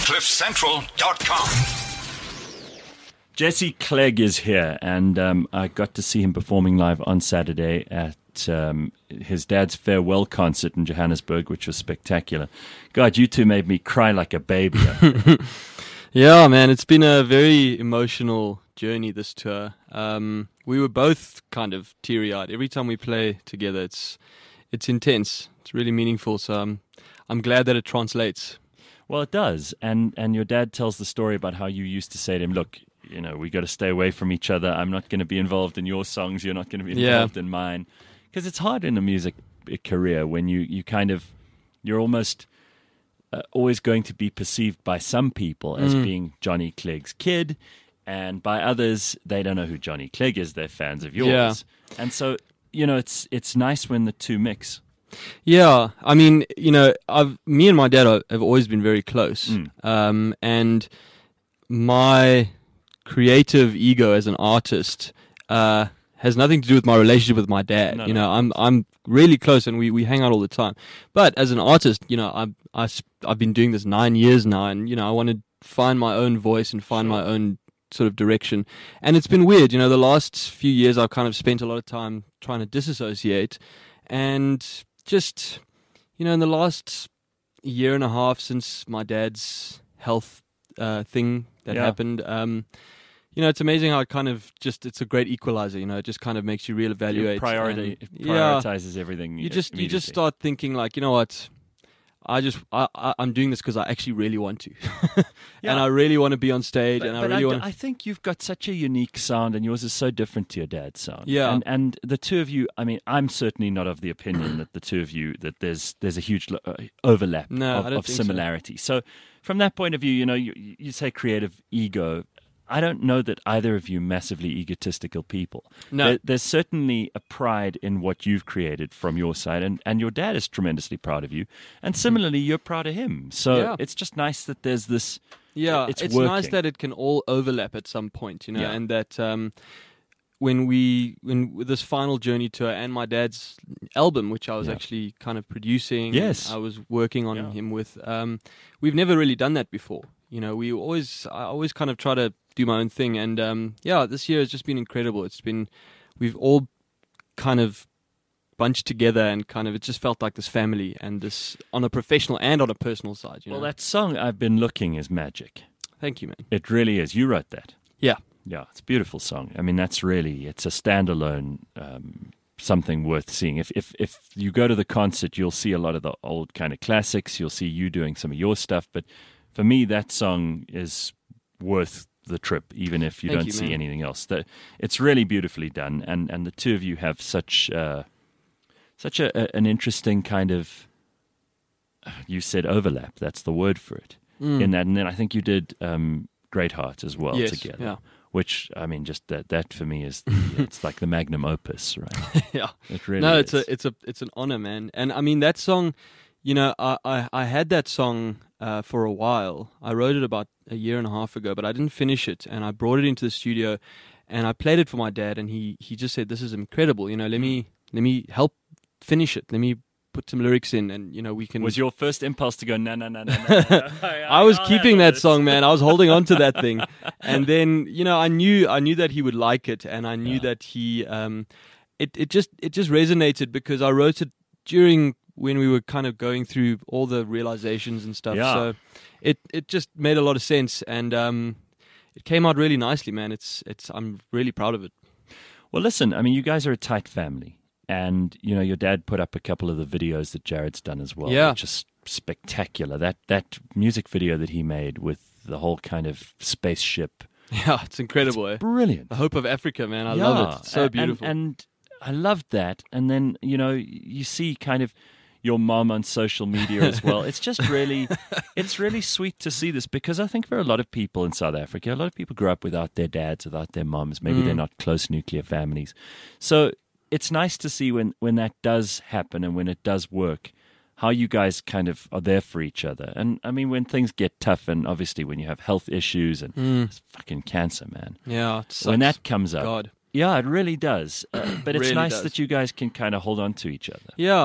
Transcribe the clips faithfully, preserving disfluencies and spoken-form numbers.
cliff central dot com. Jesse Clegg is here, and um, I got to see him performing live on Saturday at um, his dad's farewell concert in Johannesburg, which was spectacular. God, you two made me cry like a baby. Yeah, man, it's been a very emotional journey, this tour. Um, we were both kind of teary-eyed. Every time we play together, it's it's intense. It's really meaningful, so I'm, I'm glad that it translates. Well, it does, and, and your dad tells the story about how you used to say to him, look, you know, we got to stay away from each other. I'm not going to be involved in your songs. You're not going to be involved yeah. in mine. Because it's hard in a music career when you, you kind of, you're almost uh, always going to be perceived by some people as mm. being Johnny Clegg's kid. And by others, they don't know who Johnny Clegg is. They're fans of yours. Yeah. And so, you know, it's it's nice when the two mix. Yeah. I mean, you know, I've me and my dad are, have always been very close. Mm. Um, and my creative ego as an artist uh, has nothing to do with my relationship with my dad. No, you no. know, I'm I'm really close, and we, we hang out all the time. But as an artist, you know, I've I, I've been doing this nine years now, and you know, I want to find my own voice and find Sure. my own sort of direction. And it's been weird. You know, the last few years I've kind of spent a lot of time trying to disassociate, and just, you know, in the last year and a half since my dad's health uh, thing that Yeah. happened. Um, you know, it's amazing how it kind of just, it's a great equalizer, you know, it just kind of makes you reevaluate. Your priority, and, it yeah, prioritizes everything. you just, you just immediately. start thinking like, you know what, I just, I, I, I'm doing this because I actually really want to. Yeah. And I really want to be on stage, But, and I but really I, want I think you've got such a unique sound, and yours is so different to your dad's sound. Yeah. and and the two of you. I mean, I'm certainly not of the opinion that the two of you that there's there's a huge lo- uh, overlap No, of, I don't of think so. similarity. So. From that point of view, you know, you, you say creative ego. I don't know that either of you massively egotistical people. No. There, there's certainly a pride in what you've created from your side, and, and your dad is tremendously proud of you. And similarly, you're proud of him. So Yeah. it's just nice that there's this. Yeah, it's, it's, working. nice that it can all overlap at some point, you know, Yeah. and that um, when we, when with this final journey tour and my dad's album, which I was Yeah. actually kind of producing, Yes. I was working on Yeah. him with, um, we've never really done that before. You know, we always, I always kind of try to do my own thing, and um, yeah, this year has just been incredible. It's been, we've all kind of bunched together, and kind of, it just felt like this family, and this on a professional and on a personal side. You Well, know? that song I've been looking is magic. Thank you, man. It really is. You wrote that. Yeah. Yeah, it's a beautiful song. I mean, that's really, it's a standalone, um, something worth seeing. If, if if you go to the concert, you'll see a lot of the old kind of classics. You'll see you doing some of your stuff. But for me, that song is worth the trip, even if you Thank don't you, see man. anything else. The, it's really beautifully done. And, and the two of you have such, uh, such a, a, an interesting kind of, you said overlap. That's the word for it. Mm. In that, and then I think you did um, Great Heart as well Yes, together. yeah. Which, I mean, just that that for me is the, it's like the magnum opus, right? Yeah. It really No, is. it's a it's a it's an honor, man. And I mean that song, you know, I I, I had that song uh, for a while. I wrote it about a year and a half ago, but I didn't finish it, and I brought it into the studio, and I played it for my dad, and he he just said, "This is incredible. You know, let me let me help finish it. Let me put some lyrics in, and you know, we can." Was your first impulse to go, no, no, no, no, no. no. I was I'll keeping handle that this. song, man. I was holding on to that thing, and then you know, I knew I knew that he would like it, and I knew Yeah. that he, um, it it just it just resonated because I wrote it during when we were kind of going through all the realizations and stuff. Yeah. So it it just made a lot of sense, and um, it came out really nicely, man. It's it's I'm really proud of it. Well, listen, I mean, you guys are a tight family. And, you know, your dad put up a couple of the videos that Jared's done as well. Yeah. Which is spectacular. That that music video that he made with the whole kind of spaceship. Yeah, it's incredible. eh? Brilliant. The hope of Africa, man. I Yeah. love it. It's so And- beautiful. And, and I loved that. And then, you know, you see kind of your mom on social media as well. It's just really, it's really sweet to see this because I think for a lot of people in South Africa, a lot of people grew up without their dads, without their moms. Maybe Mm. they're not close nuclear families. So it's nice to see when, when that does happen and when it does work, how you guys kind of are there for each other. And I mean, when things get tough and obviously when you have health issues and it's fucking cancer, man. yeah, it When sucks. that comes up, God. yeah, it really does. Uh, but it's Really nice does. that you guys can kind of hold on to each other. Yeah.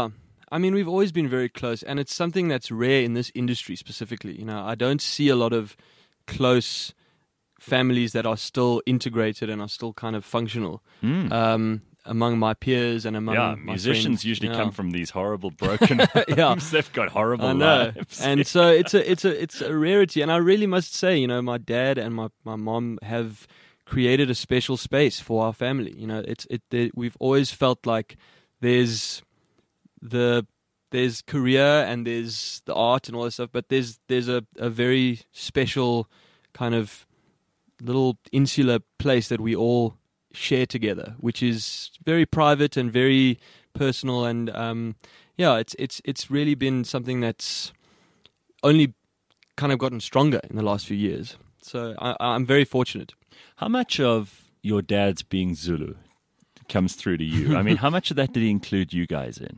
I mean, we've always been very close, and it's something that's rare in this industry specifically. You know, I don't see a lot of close families that are still integrated and are still kind of functional. Mm. Um, among my peers and among yeah, my musicians friends, usually yeah. come from these horrible broken homes. Yeah. They've got horrible I know. lives. And so it's a it's a it's a rarity. And I really must say, you know, my dad and my, my mom have created a special space for our family. You know, it's it they, we've always felt like there's the there's career and there's the art and all that stuff, but there's there's a, a very special kind of little insular place that we all share together, which is very private and very personal, and um, yeah, it's it's it's really been something that's only kind of gotten stronger in the last few years. So I, I'm very fortunate. How much of your dad's being Zulu comes through to you? I mean, how much of that did he include you guys in?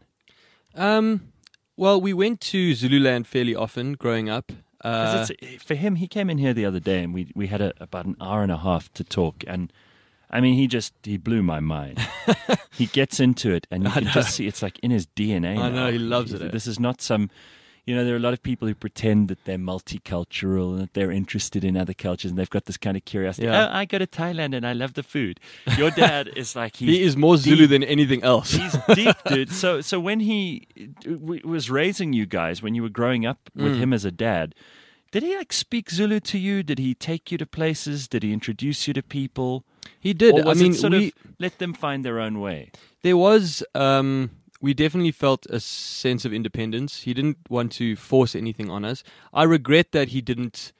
Um, well, we went to Zululand fairly often growing up. Uh, 'Cause it's, for him, he came in here the other day, and we we had a, about an hour and a half to talk, and I mean, he just, he blew my mind. He gets into it, and you I can know. just see it's like in his D N A I now. know, he loves it. This is not some, you know, there are a lot of people who pretend that they're multicultural and that they're interested in other cultures, and they've got this kind of curiosity. Yeah. Oh, I go to Thailand and I love the food. Your dad is like, he's he is more deep. Zulu than anything else. He's deep, dude. So, so when he w- was raising you guys, when you were growing up with Mm. him as a dad, did he like speak Zulu to you? Did he take you to places? Did he introduce you to people? He did. Or was I mean, it sort we, of let them find their own way? there was, um, we definitely felt a sense of independence. He didn't want to force anything on us. I regret that he didn't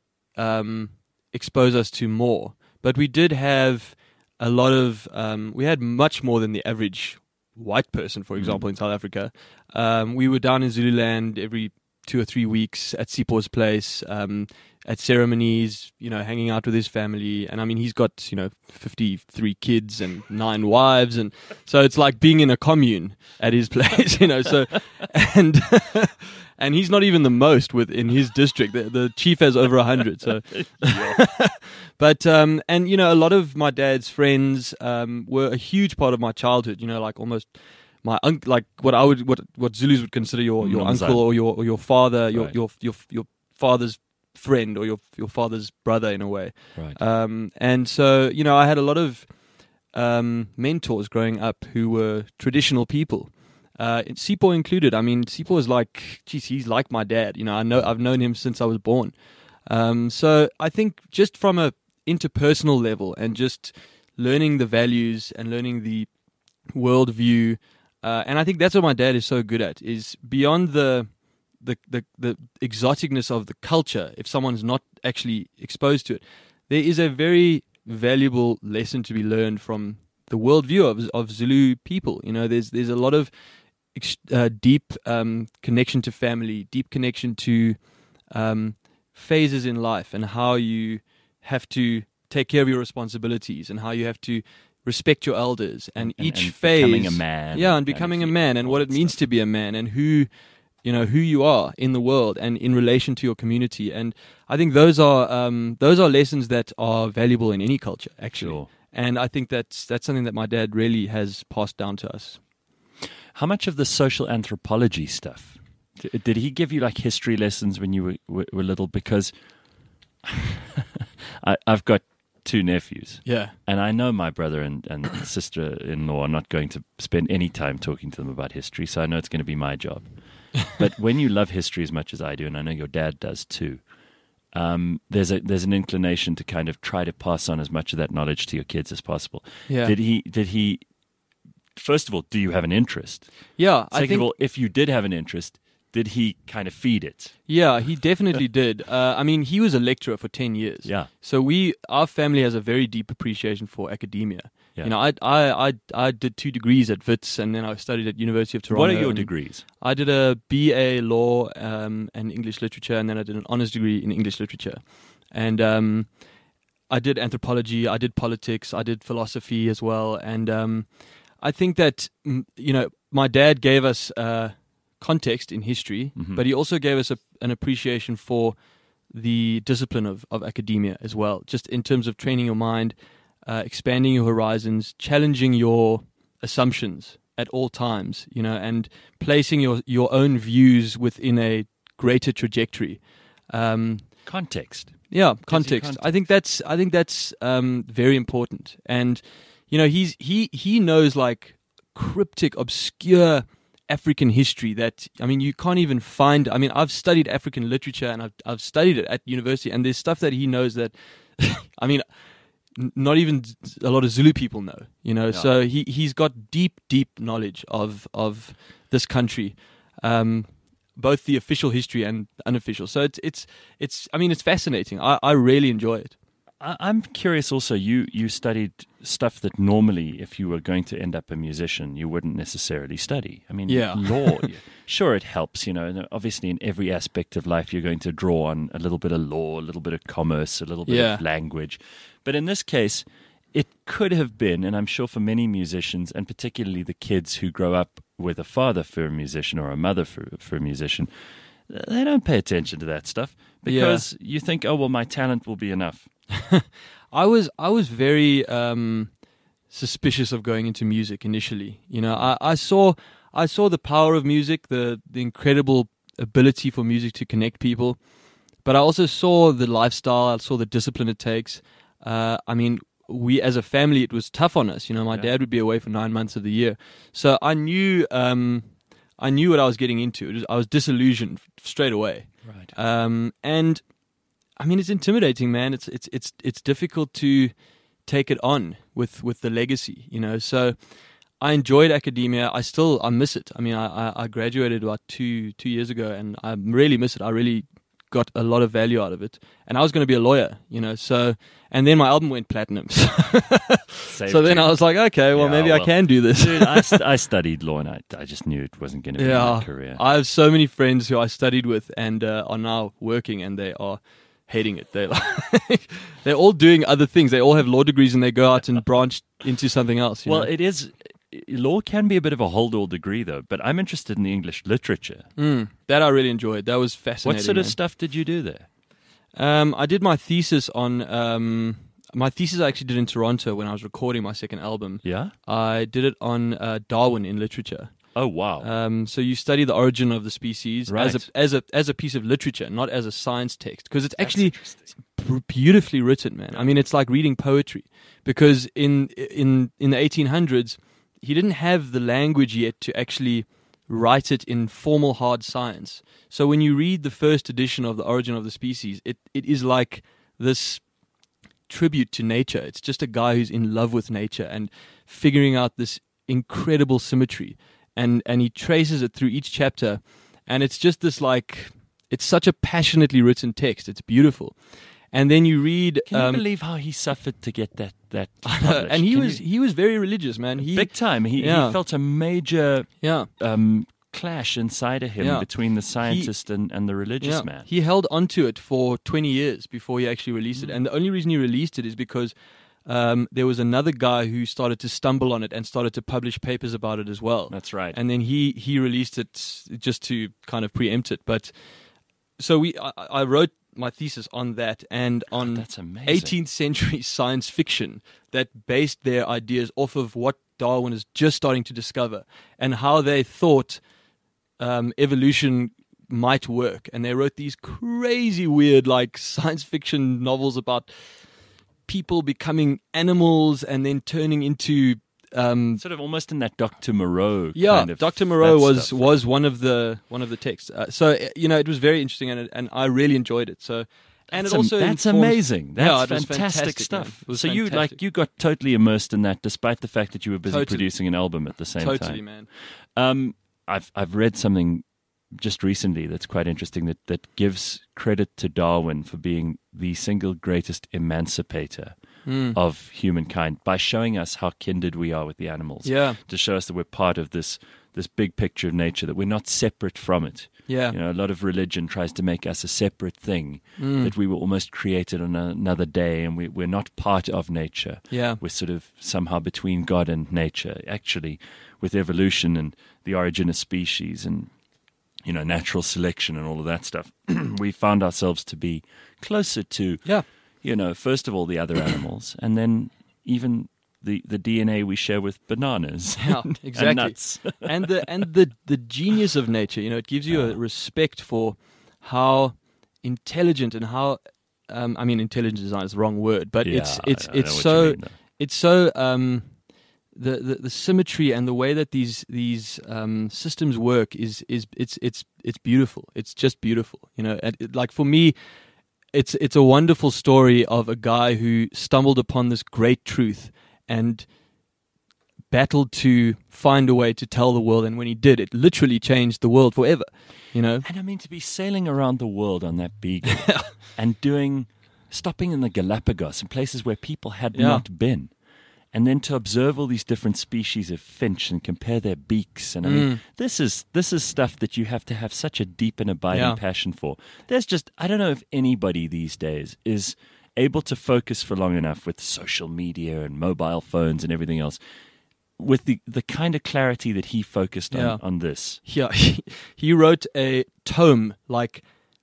um, expose us to more. But we did have a lot of, um, we had much more than the average white person, for example, in South Africa. Um, we were down in Zululand every two or three weeks at Sipo's place, um, at ceremonies, you know, hanging out with his family. And I mean, he's got, you know, fifty-three kids and nine wives. And so it's like being in a commune at his place, you know, so, and, and he's not even the most within his district. The, the chief has over a hundred. So, but, um, and, you know, a lot of my dad's friends, um, were a huge part of my childhood, you know, like almost, my uncle, like what I would, what what Zulus would consider your, your Nomzana. uncle or your or your father, your, Right. your your your father's friend or your your father's brother in a way. Right. Um, and so you know, I had a lot of um, mentors growing up who were traditional people, uh, Sipo included. I mean, Sipo is like, geez, he's like my dad. You know, I know I've known him since I was born. Um, so I think just from a interpersonal level and just learning the values and learning the worldview. Uh, and I think that's what my dad is so good at, is beyond the, the the the exoticness of the culture, if someone's not actually exposed to it, there is a very valuable lesson to be learned from the worldview of of Zulu people. You know, there's there's a lot of ex- uh, deep um, connection to family, deep connection to um, phases in life, and how you have to take care of your responsibilities, and how you have to respect your elders, and, And- each and phase, becoming a man, yeah, and kind of becoming a thing, man, and all what that it means stuff. to be a man, and who, you know, who you are in the world, and in relation to your community. And I think those are um, those are lessons that are valuable in any culture, actually. Sure. And I think that's that's something that my dad really has passed down to us. How much of the social anthropology stuff d- did he give you, like history lessons when you were, were, were little? Because I, I've got two nephews. Yeah. And I know my brother and, and sister-in-law are not going to spend any time talking to them about history, so I know it's going to be my job. But when you love history as much as I do, and I know your dad does too, um, there's a there's an inclination to kind of try to pass on as much of that knowledge to your kids as possible. Yeah. Did he? Did he? First of all, do you have an interest? Yeah, I Second think of all, if you did have an interest, did he kind of feed it? yeah, he definitely did. Uh, I mean, he was a lecturer for ten years. Yeah. So we, our family has a very deep appreciation for academia. Yeah. You know, I, I, I, I did two degrees at Wits, and then I studied at University of Toronto. What are your and degrees? I did a B A Law um, and English Literature, and then I did an honors degree in English Literature. And um, I did anthropology, I did politics, I did philosophy as well. And um, I think that, mm, you know, my dad gave us uh, context in history, Mhm. but he also gave us a, an appreciation for the discipline of, of academia as well, just in terms of training your mind, uh, expanding your horizons, challenging your assumptions, at all times, you know, and placing your, your own views within a greater trajectory. Um, Context. Yeah, context. context. I think that's I think that's um, very important. And you know, he's he he knows like cryptic, obscure African history that I mean you can't even find. I mean, I've studied African literature and I've I've studied it at university, and there's stuff that he knows that I mean, n- not even a lot of Zulu people know. You know, Yeah. so he he's got deep deep knowledge of of this country. Um, both the official history and unofficial. So it's it's it's. I mean, it's fascinating. I, I really enjoy it. I- I'm curious also, you, you studied stuff that normally, if you were going to end up a musician, you wouldn't necessarily study. I mean, Yeah. law, sure, it helps, you know, and obviously in every aspect of life, you're going to draw on a little bit of law, a little bit of commerce, a little bit Yeah. of language. But in this case, it could have been, and I'm sure for many musicians, and particularly the kids who grow up with a father for a musician or a mother for, for a musician, they don't pay attention to that stuff because you think, oh, well, my talent will be enough. I was I was very um, suspicious of going into music initially. You know, I, I saw I saw the power of music, the the incredible ability for music to connect people, but I also saw the lifestyle. I saw the discipline it takes. Uh, I mean, we as a family, it was tough on us. You know, my Yeah. dad would be away for nine months of the year, so I knew um, I knew what I was getting into. It was, I was disillusioned straight away. Right. Um, and I mean, it's intimidating, man. It's it's it's it's difficult to take it on with, with the legacy, you know. So I enjoyed academia. I still I miss it. I mean, I, I, I graduated about two two years ago, and I really miss it. I really got a lot of value out of it. And I was going to be a lawyer, you know. So and then my album went platinum. Saved So then you. I was like, okay, well Yeah, maybe I well, can do this. Dude, I, st- I studied law and I, I just knew it wasn't going to be Yeah, my career. I have so many friends who I studied with and uh, are now working, and they are hating it. They're like, they're all doing other things. They all have law degrees, and they go out and branch into something else. You Well, know? it is. Law can be a bit of a hold-all degree, though. But I'm interested in the English literature. Mm, that I really enjoyed. That was fascinating. What sort of man. stuff did you do there? Um, I did my thesis on. Um, my thesis I actually did in Toronto when I was recording my second album. Yeah. I did it on uh, Darwin in literature. Oh wow. Um, so you study the origin of the species Right. as a as a as a piece of literature, not as a science text, because it's That's actually interesting. b- beautifully written, man. I mean, it's like reading poetry, because in in in the eighteen hundreds, he didn't have the language yet to actually write it in formal hard science. So when you read the first edition of The Origin of the Species, it it is like this tribute to nature. It's just a guy who's in love with nature and figuring out this incredible symmetry, and and he traces it through each chapter, and it's just this like it's such a passionately written text. It's beautiful. And then you read Can you um, believe how he suffered to get that that? uh, published? and he Can was you- he was very religious, man. He big time. He, yeah. he felt a major yeah. um, clash inside of him Yeah. between the scientist and, and the religious Yeah. man. He held onto it for twenty years before he actually released it. And the only reason he released it is because um, there was another guy who started to stumble on it and started to publish papers about it as well. That's right. And then he, he released it just to kind of preempt it. But so we I, I wrote my thesis on that and on That's amazing. eighteenth century science fiction that based their ideas off of what Darwin is just starting to discover and how they thought um, evolution might work. And they wrote these crazy, weird, like science fiction novels about people becoming animals and then turning into. Um, Sort of almost in that Doctor Moreau. yeah, kind of Doctor Moreau that was stuff. was one of the one of the texts. Uh, so uh, you know, it was very interesting, and it, and I really enjoyed it. So. And That's it also am- that's informs- amazing. Yeah, That's it was fantastic, fantastic, man. stuff. It was So you fantastic. like you got totally immersed in that, despite the fact that you were busy Totally. producing an album at the same Totally, time. man. Um, I've I've read something just recently that's quite interesting that that gives credit to Darwin for being the single greatest emancipator Mm. of humankind by showing us how kindred we are with the animals. Yeah, To show us that we're part of this this big picture of nature, that we're not separate from it. yeah, You know, a lot of religion tries to make us a separate thing, Mm. that we were almost created on a, another day and we, we're not part of nature. yeah, We're sort of somehow between God and nature. Actually, with evolution and the origin of species and, you know, natural selection and all of that stuff, we found ourselves to be closer to, yeah, you know, first of all, the other animals and then even the, the D N A we share with bananas. Yeah, exactly. And nuts. and the and the the genius of nature, you know, it gives you a respect for how intelligent and how um, I mean, intelligent design is the wrong word, but Yeah, it's it's I- I it's know what you so mean, though. it's so um, the, the the symmetry and the way that these these um, systems work is is it's it's it's beautiful. It's just beautiful, you know. And it, like for me, it's it's a wonderful story of a guy who stumbled upon this great truth and battled to find a way to tell the world, and when he did, it literally changed the world forever, you know. And I mean, to be sailing around the world on that beagle and doing, stopping in the Galapagos in places where people had Yeah. not been. And then to observe all these different species of finch and compare their beaks. And I mean, Mm. this is this is stuff that you have to have such a deep and abiding Yeah. passion for. There's just, I don't know if anybody these days is able to focus for long enough with social media and mobile phones and everything else with the, the kind of clarity that he focused on, Yeah. on this. Yeah, he, he wrote a tome, like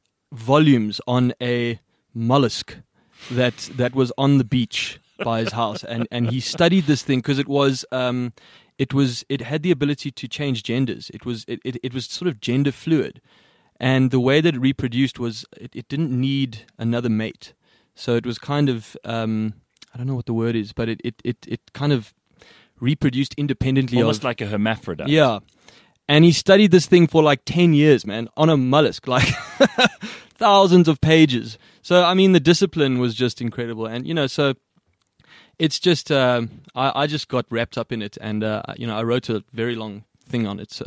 volumes, on a mollusk that that was on the beach by his house, and, and he studied this thing because it was um, it was it had the ability to change genders. It was it, it, it was sort of gender fluid, and the way that it reproduced was it, it didn't need another mate. So it was kind of um, I don't know what the word is, but it it it, it kind of reproduced independently. Almost of, like a hermaphrodite. yeah. And he studied this thing for like ten years, man, on a mollusk, like thousands of pages. So, I mean, the discipline was just incredible. And, you know, so it's just, um, I, I just got wrapped up in it. And, uh, you know, I wrote a very long thing on it. So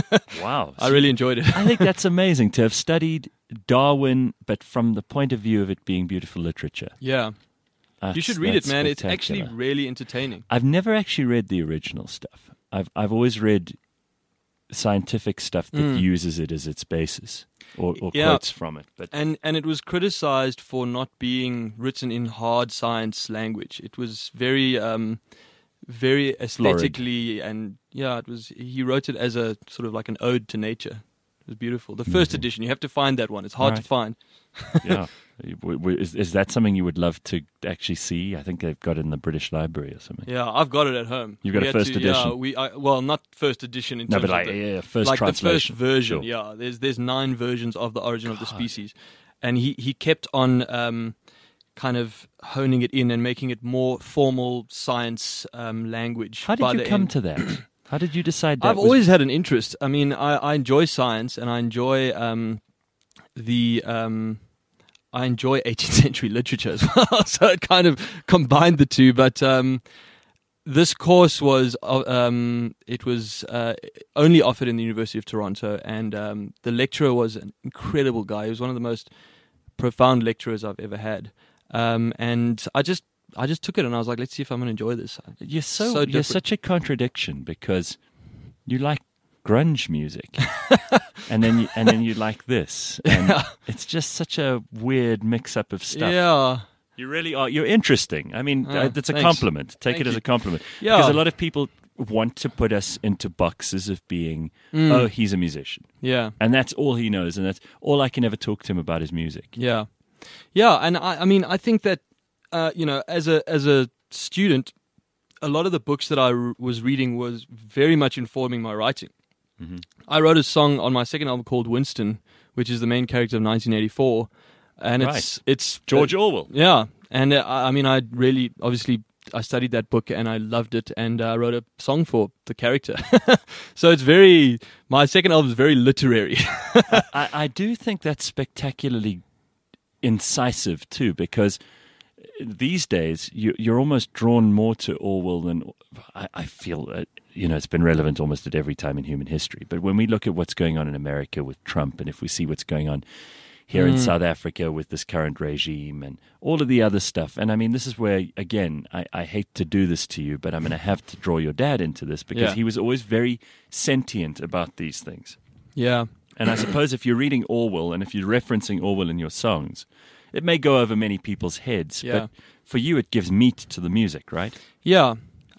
Wow. I really enjoyed it. I think that's amazing to have studied Darwin, but from the point of view of it being beautiful literature. Yeah. That's- You should read it, that's man. It's actually spectacular. really entertaining. I've never actually read the original stuff. I've I've always read scientific stuff that Mm. uses it as its basis or, or Yeah. quotes from it. But And and it was criticized for not being written in hard science language. It was very um, very aesthetically and yeah, it was. He wrote it as a sort of like an ode to nature. It was beautiful. The first edition, you have to find that one. It's hard to Alright. find. yeah, W- w- is, is that something you would love to actually see? I think they've got it in the British Library or something. Yeah, I've got it at home. You've got We a had first to- edition? Yeah, we I, well, not first edition in No, terms but like of the, yeah, first like the translation. first version. Sure. Yeah, there's there's nine versions of the Origin of the Species, and he he kept on um, kind of honing it in and making it more formal science um, language. How did by you the come end. to that? How did you decide that? I've was- always had an interest. I mean, I, I enjoy science and I enjoy um, the um, I enjoy eighteenth century literature as well. So it kind of combined the two. But um, this course was uh, um, it was uh, only offered in the University of Toronto, and um, the lecturer was an incredible guy. He was one of the most profound lecturers I've ever had. Um, and I just I just took it and I was like, let's see if I'm going to enjoy this. You're so, So you're different. such a contradiction because you like grunge music, and then you, and then you like this, and Yeah. it's just such a weird mix up of stuff. Yeah. You really are. You're interesting. I mean, Ah, uh, that's a thanks. compliment. Take Thank it as you. a compliment. Yeah. Because a lot of people want to put us into boxes of being, Mm. oh, he's a musician, Yeah. and that's all he knows, and that's all I can ever talk to him about is music. Yeah, yeah, and I, I mean, I think that uh, you know, as a as a student, a lot of the books that I r- was reading was very much informing my writing. Mhm. I wrote a song on my second album called Winston, which is the main character of nineteen eighty-four, and it's it's George uh, Orwell. yeah, and uh, I I mean, I really obviously. I studied that book and I loved it, and I uh, wrote a song for the character. So it's very, my second album is very literary. I, I do think that's spectacularly incisive too, because these days you, you're almost drawn more to Orwell than I, I feel. Uh, you know, it's been relevant almost at every time in human history. But when we look at what's going on in America with Trump, and if we see what's going on here in Mm. South Africa with this current regime and all of the other stuff, and I mean, this is where again, I, I hate to do this to you, but I'm going to have to draw your dad into this because Yeah. he was always very sentient about these things. Yeah, And I suppose if you're reading Orwell and if you're referencing Orwell in your songs, it may go over many people's heads, Yeah. but for you it gives meat to the music, right? yeah.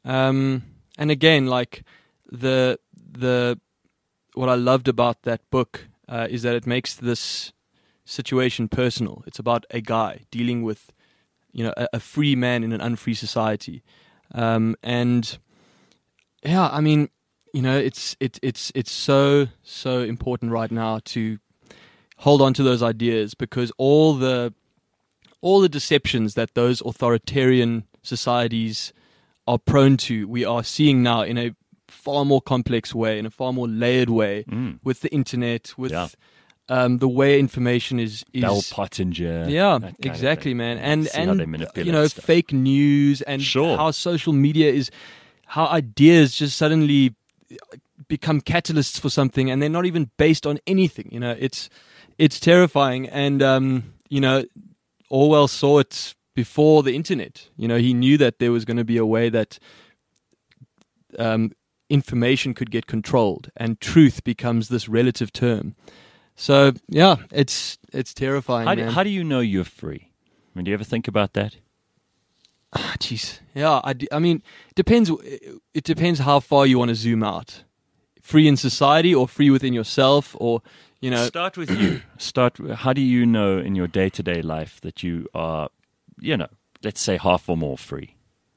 Um, and again, like the the what I loved about that book uh, is that it makes this situation personal. It's about a guy dealing with, you know, a, a free man in an unfree society. um, and yeah, I mean, you know, it's it, it's it's so so important right now to hold on to those ideas, because all the all the deceptions that those authoritarian societies are prone to, we are seeing now in a far more complex way, in a far more layered way, Mm. with the internet, with Yeah. um, the way information is is Bell Pottinger. yeah, that kind of exactly, thing. man, and See how and they manipulate you know, stuff. fake news, and Sure. how social media is, how ideas just suddenly become catalysts for something, and they're not even based on anything. You know, it's it's terrifying, and um, you know, Orwell saw it before the internet. You know, he knew that there was going to be a way that um, information could get controlled, and truth becomes this relative term. So yeah, it's it's terrifying. How do, man. how do you know you're free? I mean, do you ever think about that? Ah, jeez, yeah. I, d- I mean, it depends. It depends how far you want to zoom out. Free in society, or free within yourself, or you know. Start with you. Start. How do you know in your day-to-day life that you are, you know, let's say half or more free?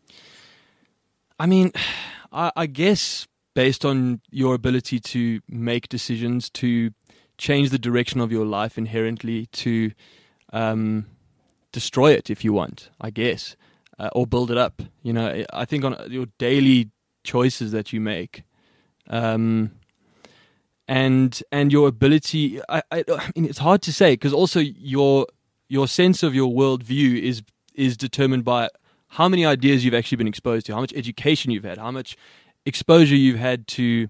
I mean, I, I guess based on your ability to make decisions, to change the direction of your life inherently, to um, destroy it if you want, I guess, uh, or build it up. You know, I think on your daily choices that you make, um, and and your ability. I, I, I mean, it's hard to say, because also your your sense of your worldview is is determined by how many ideas you've actually been exposed to, how much education you've had, how much exposure you've had to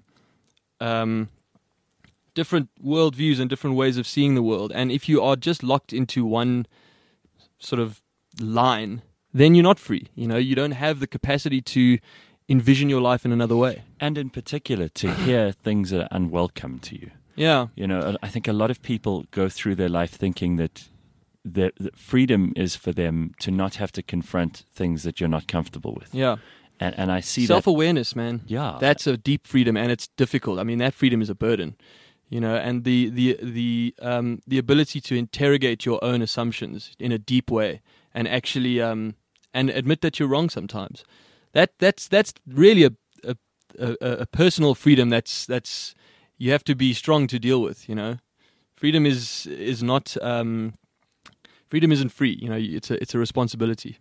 um, different worldviews and different ways of seeing the world. And if you are just locked into one sort of line, then you're not free. You know, you don't have the capacity to envision your life in another way. And in particular, to hear things that are unwelcome to you. Yeah. You know, I think a lot of people go through their life thinking that that that freedom is for them to not have to confront things that you're not comfortable with. Yeah. And, and I see that. Self-awareness, man. Yeah. That's a deep freedom, and it's difficult. I mean, that freedom is a burden, you know, and the the the um, the ability to interrogate your own assumptions in a deep way, and actually um, and admit that you're wrong sometimes. That that's that's really a a, a a personal freedom. That's that's you have to be strong to deal with. You know, freedom is is not um, freedom isn't free. You know, it's a it's a responsibility.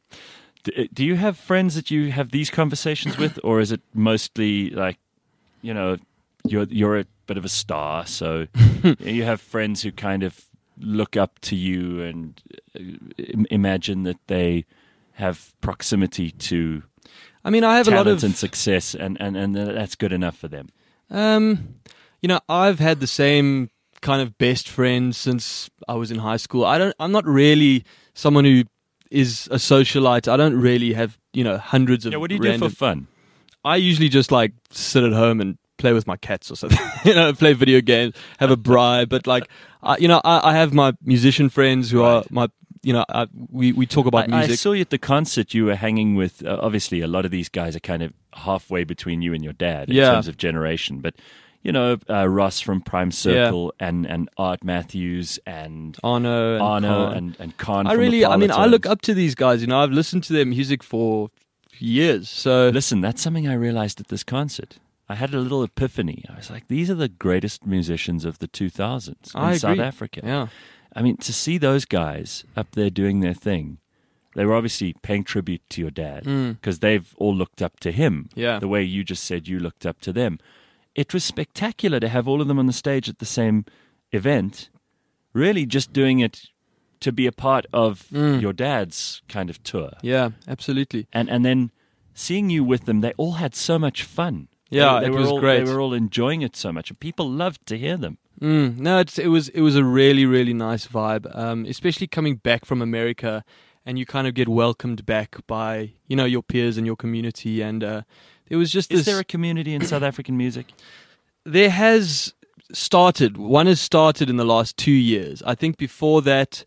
D- Do you have friends that you have these conversations with, or is it mostly like, you know, you're you're a bit of a star, so you have friends who kind of look up to you and uh, im- imagine that they have proximity to I mean, I have a lot talent of and success, and, and, and that's good enough for them. Um, you know, I've had the same kind of best friend since I was in high school. I don't. I'm not really someone who is a socialite. I don't really have, you know, hundreds of. Yeah, what do you random, do for fun? I usually just like sit at home and play with my cats or something. you know, play video games, have a bribe. But like, I, you know, I, I have my musician friends who are Right. my. You know, I, we we talk about I, I music. saw you at the concert. You were hanging with, uh, obviously, a lot of these guys are kind of halfway between you and your dad in Yeah. terms of generation. But, you know, uh, Ross from Prime Circle and, and Art Matthews and Arno and Arno Khan. and, and Khan I from really, the I mean, I look Parlotones. up to these guys. You know, I've listened to their music for years. So Listen, that's something I realized at this concert. I had a little epiphany. I was like, these are the greatest musicians of the two thousands in I South agree. Africa. yeah. I mean, to see those guys up there doing their thing, they were obviously paying tribute to your dad because they've all looked up to him. Yeah. The way you just said you looked up to them. It was spectacular to have all of them on the stage at the same event, really just doing it to be a part of your dad's kind of tour. Yeah, absolutely. And and then seeing you with them, they all had so much fun. Yeah, They- they it were was all, great. They were all enjoying it so much, and people loved to hear them. Mm, no, it's, it was it was a really really nice vibe, um, especially coming back from America, and you kind of get welcomed back by you know your peers and your community, and uh, there was just Is this. there a community in South African music? there has started one has started in the last two years. I think before that,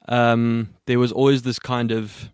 um, there was always this kind of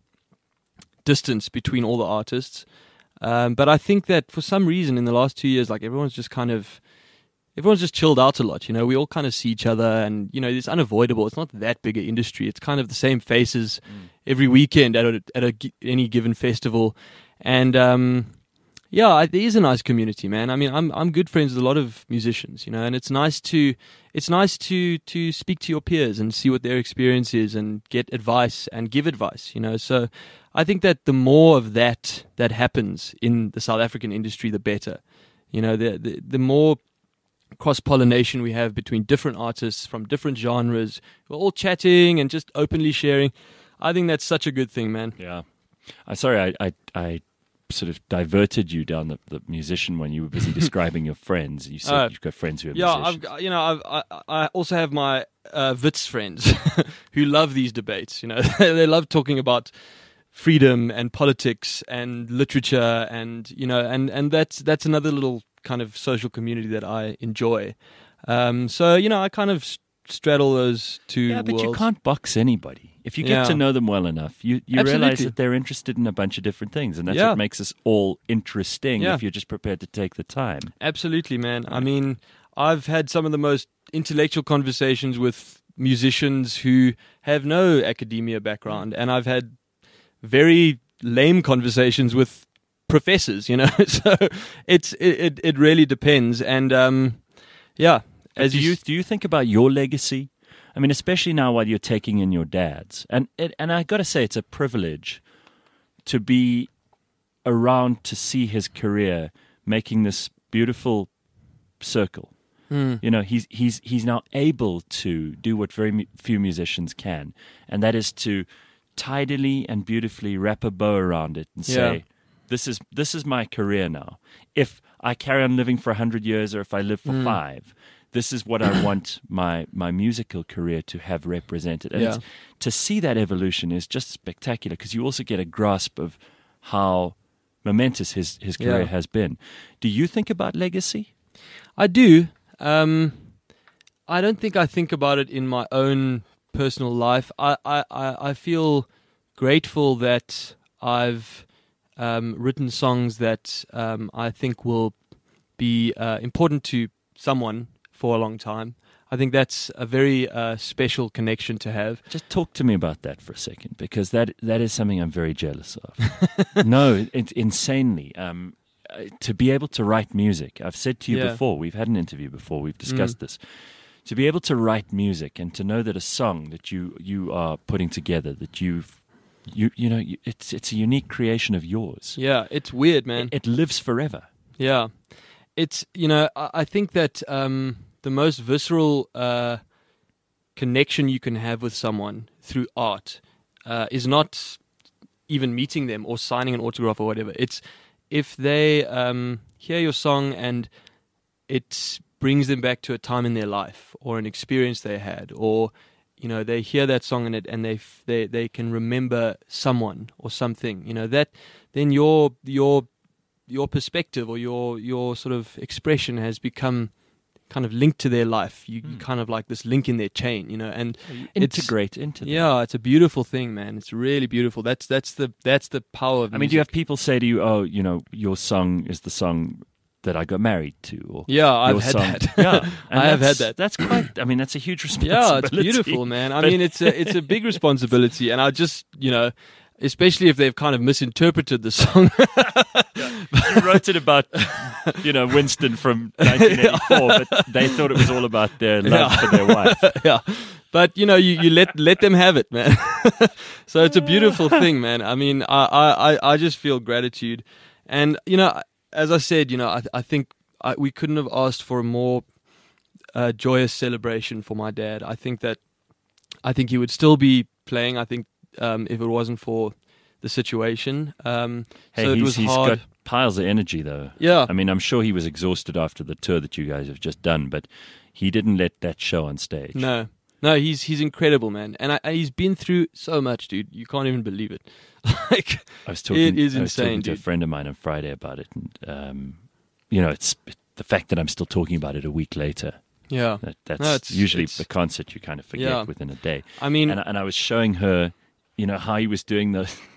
distance between all the artists, um, but I think that for some reason in the last two years, like everyone's just kind of. Everyone's just chilled out a lot, you know. We all kind of see each other, and you know, it's unavoidable. It's not that big an industry. It's kind of the same faces every weekend at a, at a, gi- any given festival, and um, yeah, it is a nice community, man. I mean, I'm I'm good friends with a lot of musicians, you know, and it's nice to it's nice to to speak to your peers and see what their experience is and get advice and give advice, you know. So I think that the more of that that happens in the South African industry, the better. You know, the the, the more cross-pollination we have between different artists from different genres, we're all chatting and just openly sharing. I think that's such a good thing, man. Yeah. I'm sorry, I, I, I sort of diverted you down the, the musician when you were busy describing your friends. You said Uh, you've got friends who are Yeah, musicians. I've, you know, I've, I I also have my uh, Wits friends who love these debates. You know, they love talking about freedom and politics and literature, and you know, and, and that's that's another little kind of social community that I enjoy. Um, so you know, I kind of straddle those two Yeah, but worlds. you can't box anybody. If you get Yeah. to know them well enough, you, you realize Absolutely. that they're interested in a bunch of different things, and that's Yeah. what makes us all interesting Yeah. if you're just prepared to take the time. Absolutely, man. I mean, I've had some of the most intellectual conversations with musicians who have no academia background, and I've had very lame conversations with professors, you know. So it's it, it, it really depends. And um, yeah, as do you you do you think about your legacy? I mean, especially now while you're taking in your dad's, and it, and I got to say, it's a privilege to be around to see his career making this beautiful circle. Mm. You know, he's he's he's now able to do what very mu- few musicians can, and that is to tidily and beautifully wrap a bow around it and say, Yeah. "This is this is my career now. If I carry on living for a hundred years, or if I live for Mm. five, this is what I want my my musical career to have represented." And Yeah. it's, to see that evolution is just spectacular, because you also get a grasp of how momentous his his career Yeah. has been. Do you think about legacy? I do. Um, I don't think I think about it in my own personal life. I, I, I I feel grateful that I've um, written songs that um, I think will be uh, important to someone for a long time. I think that's a very uh, special connection to have. Just talk to me about that for a second, because that that is something I'm very jealous of. No, it's insanely. Um, uh, to be able to write music, I've said to you Yeah. before, we've had an interview before, we've discussed Mm. this. To be able to write music and to know that a song that you you are putting together, that you've you you know you, it's it's a unique creation of yours. Yeah, it's weird, man. It, it lives forever. Yeah, it's you know I, I think that um, the most visceral uh, connection you can have with someone through art uh, is not even meeting them or signing an autograph or whatever. It's if they um, hear your song and it brings them back to a time in their life or an experience they had, or you know they hear that song and it and they f- they they can remember someone or something. You know that then your your your perspective or your your sort of expression has become kind of linked to their life. You, you kind of like this link in their chain, you know, and it's Integrate into them. yeah, it's a beautiful thing, man. It's really beautiful. That's that's the that's the power of I music. mean, do you have people say to you, "Oh, you know, your song is the song that I got married to"? Or Yeah, I've your had song. that. Yeah, and I have that's- had that. That's quite. I mean, that's a huge responsibility. Yeah, it's beautiful, man. I But- mean, it's a it's a big responsibility, and I just you know, especially if they've kind of misinterpreted the song. You wrote it about, you know, Winston from nineteen eighty-four, but they thought it was all about their love Yeah. for their wife. Yeah, but you know, you, you let let them have it, man. So it's a beautiful thing, man. I mean, I, I, I- I just feel gratitude, and you know, as I said, you know, I I think I, we couldn't have asked for a more uh, joyous celebration for my dad. I think that I think he would still be playing. I think um, if it wasn't for the situation, um, Hey, so it he's, was he's hard. got piles of energy, though. Yeah. I mean, I'm sure he was exhausted after the tour that you guys have just done, but he didn't let that show on stage. No, no, he's he's incredible, man, and I, he's been through so much, dude. You can't even believe it. Like, I was talking, it is I was talking insane, to a dude. friend of mine on Friday about it, and um, you know, it's the fact that I'm still talking about it a week later. Yeah, That, that's No, it's- usually it's- the concert you kind of forget Yeah. within a day. I mean, And, and I was showing her, you know, how he was doing the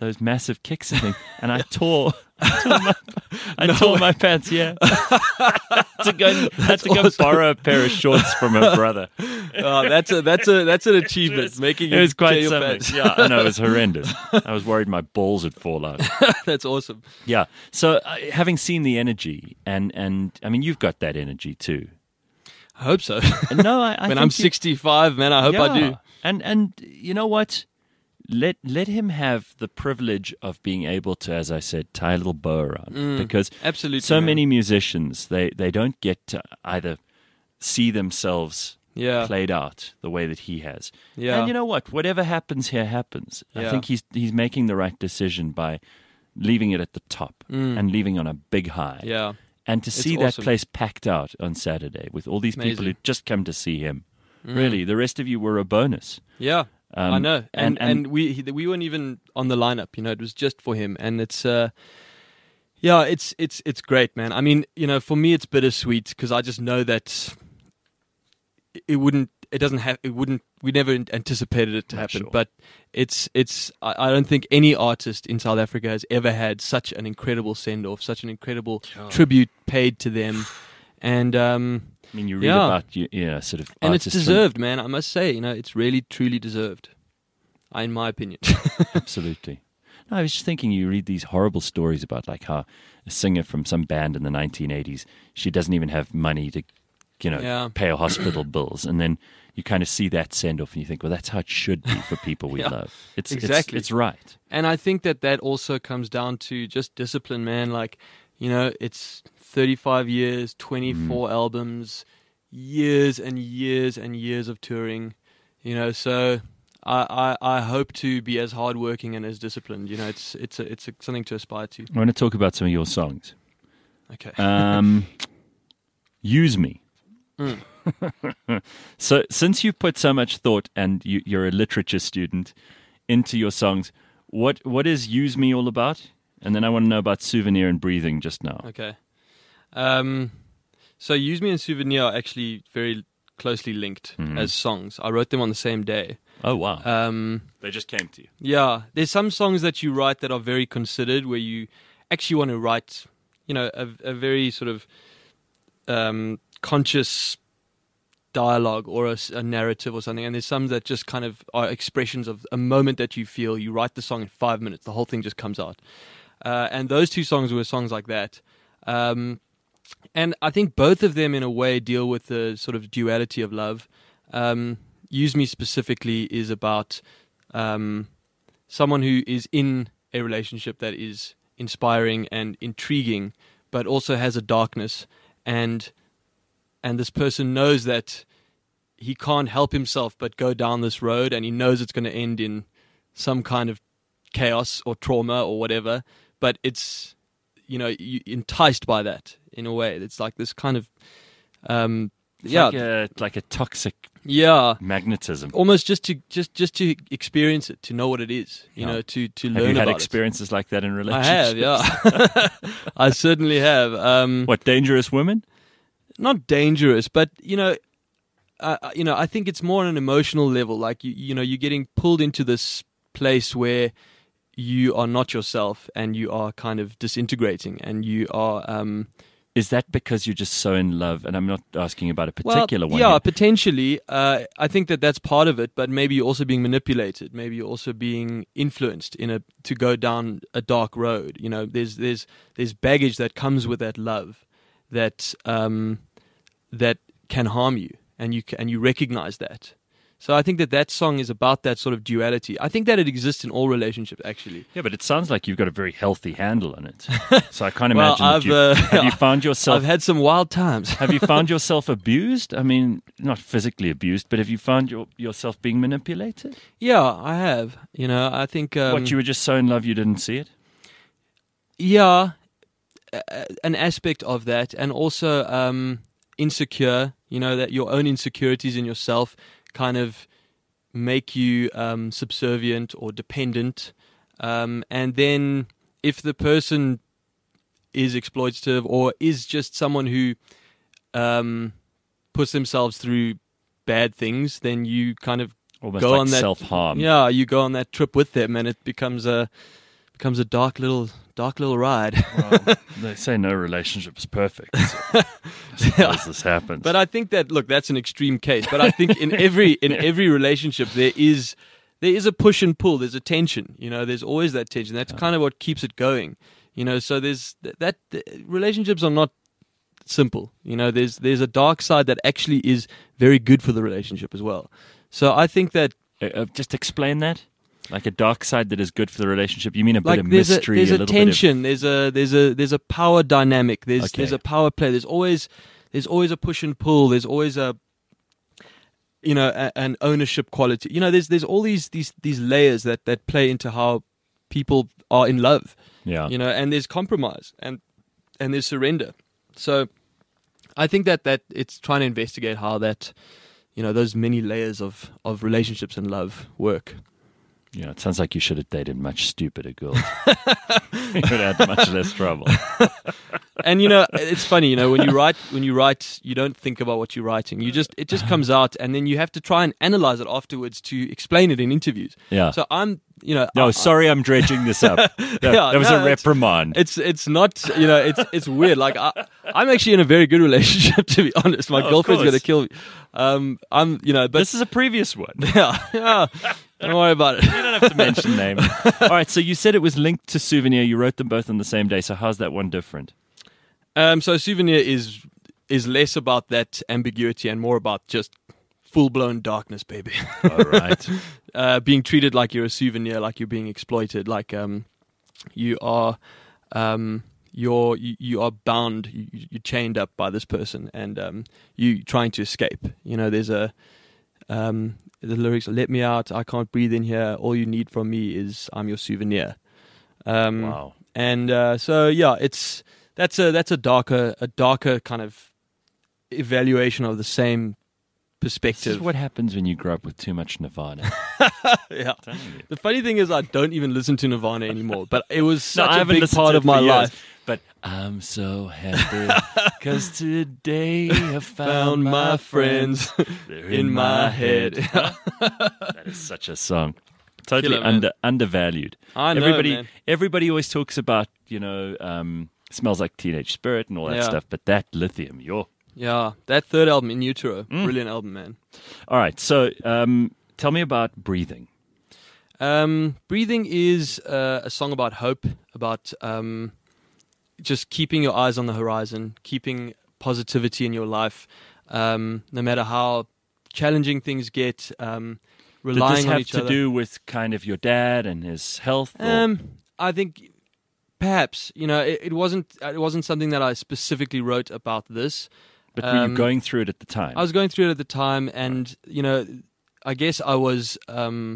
those massive kicks and things, and I tore, I tore my, I no tore my pants. Yeah, to go, I had to go awesome. borrow a pair of shorts from her brother. Oh, that's a that's a that's an achievement. It was, making it was quite something. Pants. Yeah, I know, it was horrendous. I was worried my balls would fall out. That's awesome. Yeah. So uh, having seen the energy, and and I mean, you've got that energy too. I hope so. No, I, I when I'm sixty-five, man, I hope yeah. I do. And and you know what? Let let him have the privilege of being able to, as I said, tie a little bow around. Mm, because absolutely, so man. many musicians, they, they don't get to either see themselves yeah. played out the way that he has. Yeah. And you know what? Whatever happens here happens. Yeah. I think he's he's making the right decision by leaving it at the top mm. and leaving on a big high. Yeah. And to see it's that awesome. place packed out on Saturday with all these Amazing. people who just come to see him. Mm. Really, the rest of you were a bonus. Yeah, um, I know. And, and, and and we he, we weren't even on the lineup. You know, it was just for him. And it's uh, yeah, it's it's it's great, man. I mean, you know, for me, it's bittersweet because I just know that it wouldn't. It doesn't have. It wouldn't. We never anticipated it to happen. Sure. But it's it's. I, I don't think any artist in South Africa has ever had such an incredible send off, such an incredible oh. tribute paid to them, and um, I mean, you read yeah. about you, yeah, sort of, and it's artists deserved, man. I must say, you know, it's really truly deserved, in my opinion. Absolutely. No, I was just thinking, you read these horrible stories about like how a singer from some band in the nineteen eighties, she doesn't even have money to, you know, Yeah. pay her hospital bills, and then you kind of see that send off, and you think, well, that's how it should be for people we Yeah, love. It's exactly. It's, it's right. And I think that that also comes down to just discipline, man. Like, you know, it's thirty-five years, twenty-four Mm. albums, years and years and years of touring, you know, so I, I, I hope to be as hardworking and as disciplined. You know, it's it's a, it's a, something to aspire to. I want to talk about some of your songs. Okay. Um, Use Me. Mm. So, since you've put so much thought, and you, you're a literature student, into your songs, what what is Use Me all about? And then I want to know about Souvenir and Breathing just now. Okay. Um, so Use Me and Souvenir are actually very closely linked Mhm. as songs. I wrote them on the same day. Oh, wow. Um, They just came to you. yeah, there's some songs that you write that are very considered, where you actually want to write, you know, a, a very sort of um, conscious dialogue or a, a narrative or something. And there's some that just kind of are expressions of a moment that you feel. You write the song in five minutes, the whole thing just comes out. Uh, and those two songs were songs like that. Um, and I think both of them, in a way, deal with the sort of duality of love. Um, Use Me specifically is about um, someone who is in a relationship that is inspiring and intriguing, but also has a darkness, and and this person knows that he can't help himself but go down this road, and he knows it's going to end in some kind of chaos or trauma or whatever, but it's, you know, you enticed by that in a way. It's like this kind of um It's yeah like a, like a toxic yeah magnetism. almost just to just just to experience it, to know what it is, you Yeah. know, to to Have learn you had about experiences like that in it. I relationships? have, yeah. I certainly have. Um, What, Dangerous Women? not dangerous, but you know, uh, you know, I think it's more on an emotional level. Like you, you know, you're getting pulled into this place where you are not yourself, and you are kind of disintegrating, and you are. Um, Is that because you're just so in love? And I'm not asking about a particular well, one. yeah, here. potentially. Uh, I think that that's part of it, but maybe you're also being manipulated. Maybe you're also being influenced in a to go down a dark road. You know, there's there's there's baggage that comes with that love, that um, that can harm you, and you ca- and you recognize that. So I think that that song is about that sort of duality. I think that it exists in all relationships, actually. Yeah, but it sounds like you've got a very healthy handle on it. So I can't Well, imagine. that I've, you, uh, have you found yourself? I've had some wild times. have you found yourself abused? I mean, not physically abused, but have you found your, yourself being manipulated? Yeah, I have. You know, I think. Um, what, you were just so in love you didn't see it? Yeah, a- an aspect of that, and also um, insecure. You know, that your own insecurities in yourself kind of make you um, subservient or dependent, um, and then if the person is exploitative or is just someone who um, puts themselves through bad things, then you kind of Almost go like on that self-harm. Yeah, you go on that trip with them, and it becomes a becomes a dark little dark little ride. Well, they say no relationship is perfect. So I suppose this happens. But I think that look, that's an extreme case. But I think in every in every relationship there is there is a push and pull. There's a tension. You know, there's always that tension. That's kind of what keeps it going. You know, so there's that, that relationships are not simple. You know, there's there's a dark side that actually is very good for the relationship as well. So I think that uh, uh, just explain that. Like a dark side that is good for the relationship. You mean a like bit of there's mystery, a, there's a, a, little tension. bit of... There's a there's a there's a power dynamic. There's Okay. there's a power play. There's always there's always a push and pull. There's always a you know a, an ownership quality. You know, there's there's all these these these layers that that play into how people are in love. Yeah. You know, and there's compromise and and there's surrender. So I think that that it's trying to investigate how that you know those many layers of of relationships and love work. Yeah, it sounds like you should have dated much stupider girls. You would have had much less trouble. And you know, it's funny. You know, when you write, when you write, you don't think about what you're writing. You just it just comes out, and then you have to try and analyze it afterwards to explain it in interviews. Yeah. So I'm, you know, No, I, sorry, I'm dredging this up. That, Yeah, that was no, a it's- reprimand. It's it's not you know it's it's weird. Like I, I'm actually in a very good relationship, to be honest. My Oh, of girlfriend's course. gonna kill me. Um, I'm you know, but This is a previous one. yeah, yeah. Don't worry about it. You don't have to mention names. All right, so you said it was linked to Souvenir. You wrote them both on the same day. So how's that one different? Um, so Souvenir is is less about that ambiguity and more about just full blown darkness, baby. All right. uh, being treated like you're a souvenir, like you're being exploited, like um, you are um, you're you, you are bound, you, you're chained up by this person, and um, you trying to escape. You know, there's a um, the lyrics: "Let me out, I can't breathe in here. All you need from me is I'm your souvenir." Um, Wow. And uh, so yeah, it's that's a that's a darker a darker kind of evaluation of the same This perspective. is what happens when you grow up with too much Nirvana. yeah. Telling you. The funny thing is, I don't even listen to Nirvana anymore. But it was No, such I a haven't big listened part to of it my for years, life. But I'm so happy because today I found, Found my friends They're in my head. That is such a song. Totally Killer, man. under undervalued. I know, everybody, man. everybody always talks about you know um, Smells Like Teenage Spirit and all that Yeah. stuff, but that Lithium, yo. Yeah, that third album, In Utero, Mm. brilliant album, man. All right, so um, tell me about Breathing. Um, Breathing is uh, a song about hope, about um, just keeping your eyes on the horizon, keeping positivity in your life, um, no matter how challenging things get. Um, Did relying this on have each to other. do with kind of your dad and his health? or- Um, I think perhaps you know it, it wasn't it wasn't something that I specifically wrote about this. but were you um, going through it at the time? I was going through it at the time, and you know, I guess I was. Um,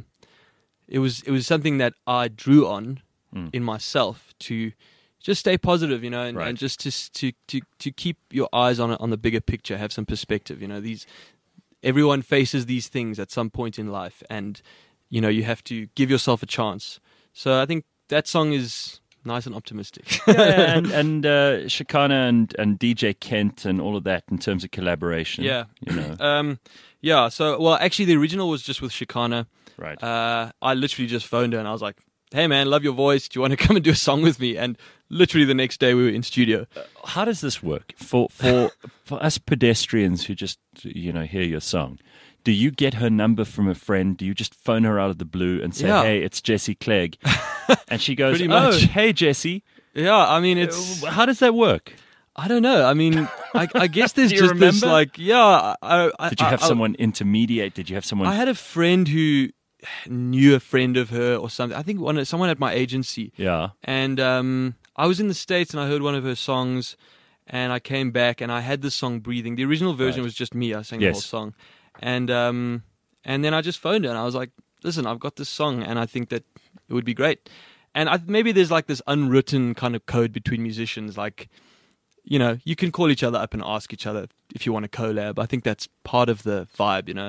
it was it was something that I drew on Mm. in myself to just stay positive, you know, and, Right. and just to to to to keep your eyes on on the bigger picture, have some perspective. You know, these everyone faces these things at some point in life, and you know you have to give yourself a chance. So I think that song is nice and optimistic. yeah, and and uh, Shikana and, and D J Kent and all of that in terms of collaboration. Yeah. you know, um, yeah. So well, actually, the original was just with Shikana. right. Uh, I literally just phoned her and I was like, "Hey man, love your voice. Do you want to come and do a song with me?" And literally the next day we were in studio. How does this work for for for us pedestrians who just you know hear your song? Do you get her number from a friend? Do you just phone her out of the blue and say, Yeah. "Hey, it's Jessie Clegg," and she goes, Pretty "Oh, much. hey Jessie." Yeah, I mean it's. How does that work? I don't know. I mean, I, I guess there's Do you just this remember? like, yeah. I, I, Did you have I, someone intermediate? Did you have someone? I had a friend who knew a friend of her or something. I think one of- someone at my agency. yeah. And um, I was in the States and I heard one of her songs, and I came back and I had this song Breathing. The original version Right. was just me. I sang Yes. the whole song. And um, and then I just phoned her and I was like, "Listen, I've got this song and I think that it would be great." And I, maybe there's like this unwritten kind of code between musicians, like, you know, you can call each other up and ask each other if you want to collab. I think that's part of the vibe, you know.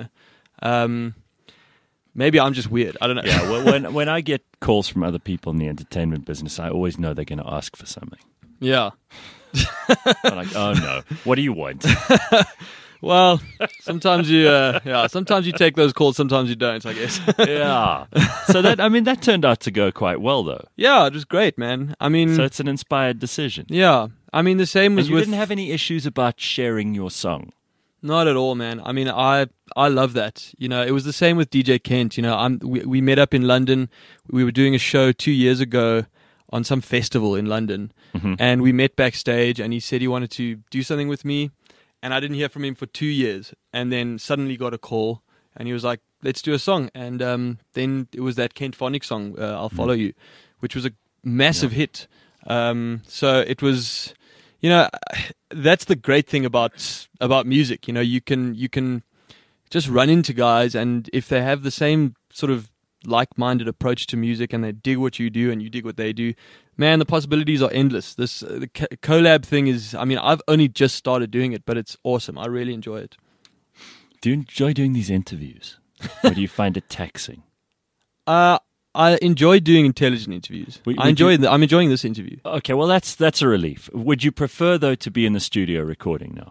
Um, maybe I'm just weird. I don't know. Yeah, well, when when I get calls from other people in the entertainment business, I always know they're going to ask for something. yeah. I'm like, oh no, what do you want? Well, sometimes you, uh, yeah, sometimes you take those calls, sometimes you don't, I guess. Yeah. So that, I mean, that turned out to go quite well, though. Yeah, it was great, man. I mean, So it's an inspired decision. yeah, I mean, the same And was you with. didn't have any issues about sharing your song. Not at all, man. I mean, I I love that. You know, it was the same with D J Kent. You know, I'm we, we met up in London. We were doing a show two years ago on some festival in London, Mm-hmm. and we met backstage. And he said he wanted to do something with me, and I didn't hear from him for two years. And then suddenly got a call, and he was like, "Let's do a song." And um, then it was that Kent Phonics song, uh, "I'll Follow You," which was a massive hit. Um, so it was. You know, that's the great thing about about music. You know, you can you can just run into guys, and if they have the same sort of like-minded approach to music, and they dig what you do, and you dig what they do, man, the possibilities are endless. This uh, the co- collab thing is. I mean, I've only just started doing it, but it's awesome. I really enjoy it. Do you enjoy doing these interviews? Or do you find it taxing? Uh I enjoy doing intelligent interviews. Would- I would enjoy. you- The, I'm enjoying this interview. Okay, well, that's that's a relief. Would you prefer, though, to be in the studio recording now?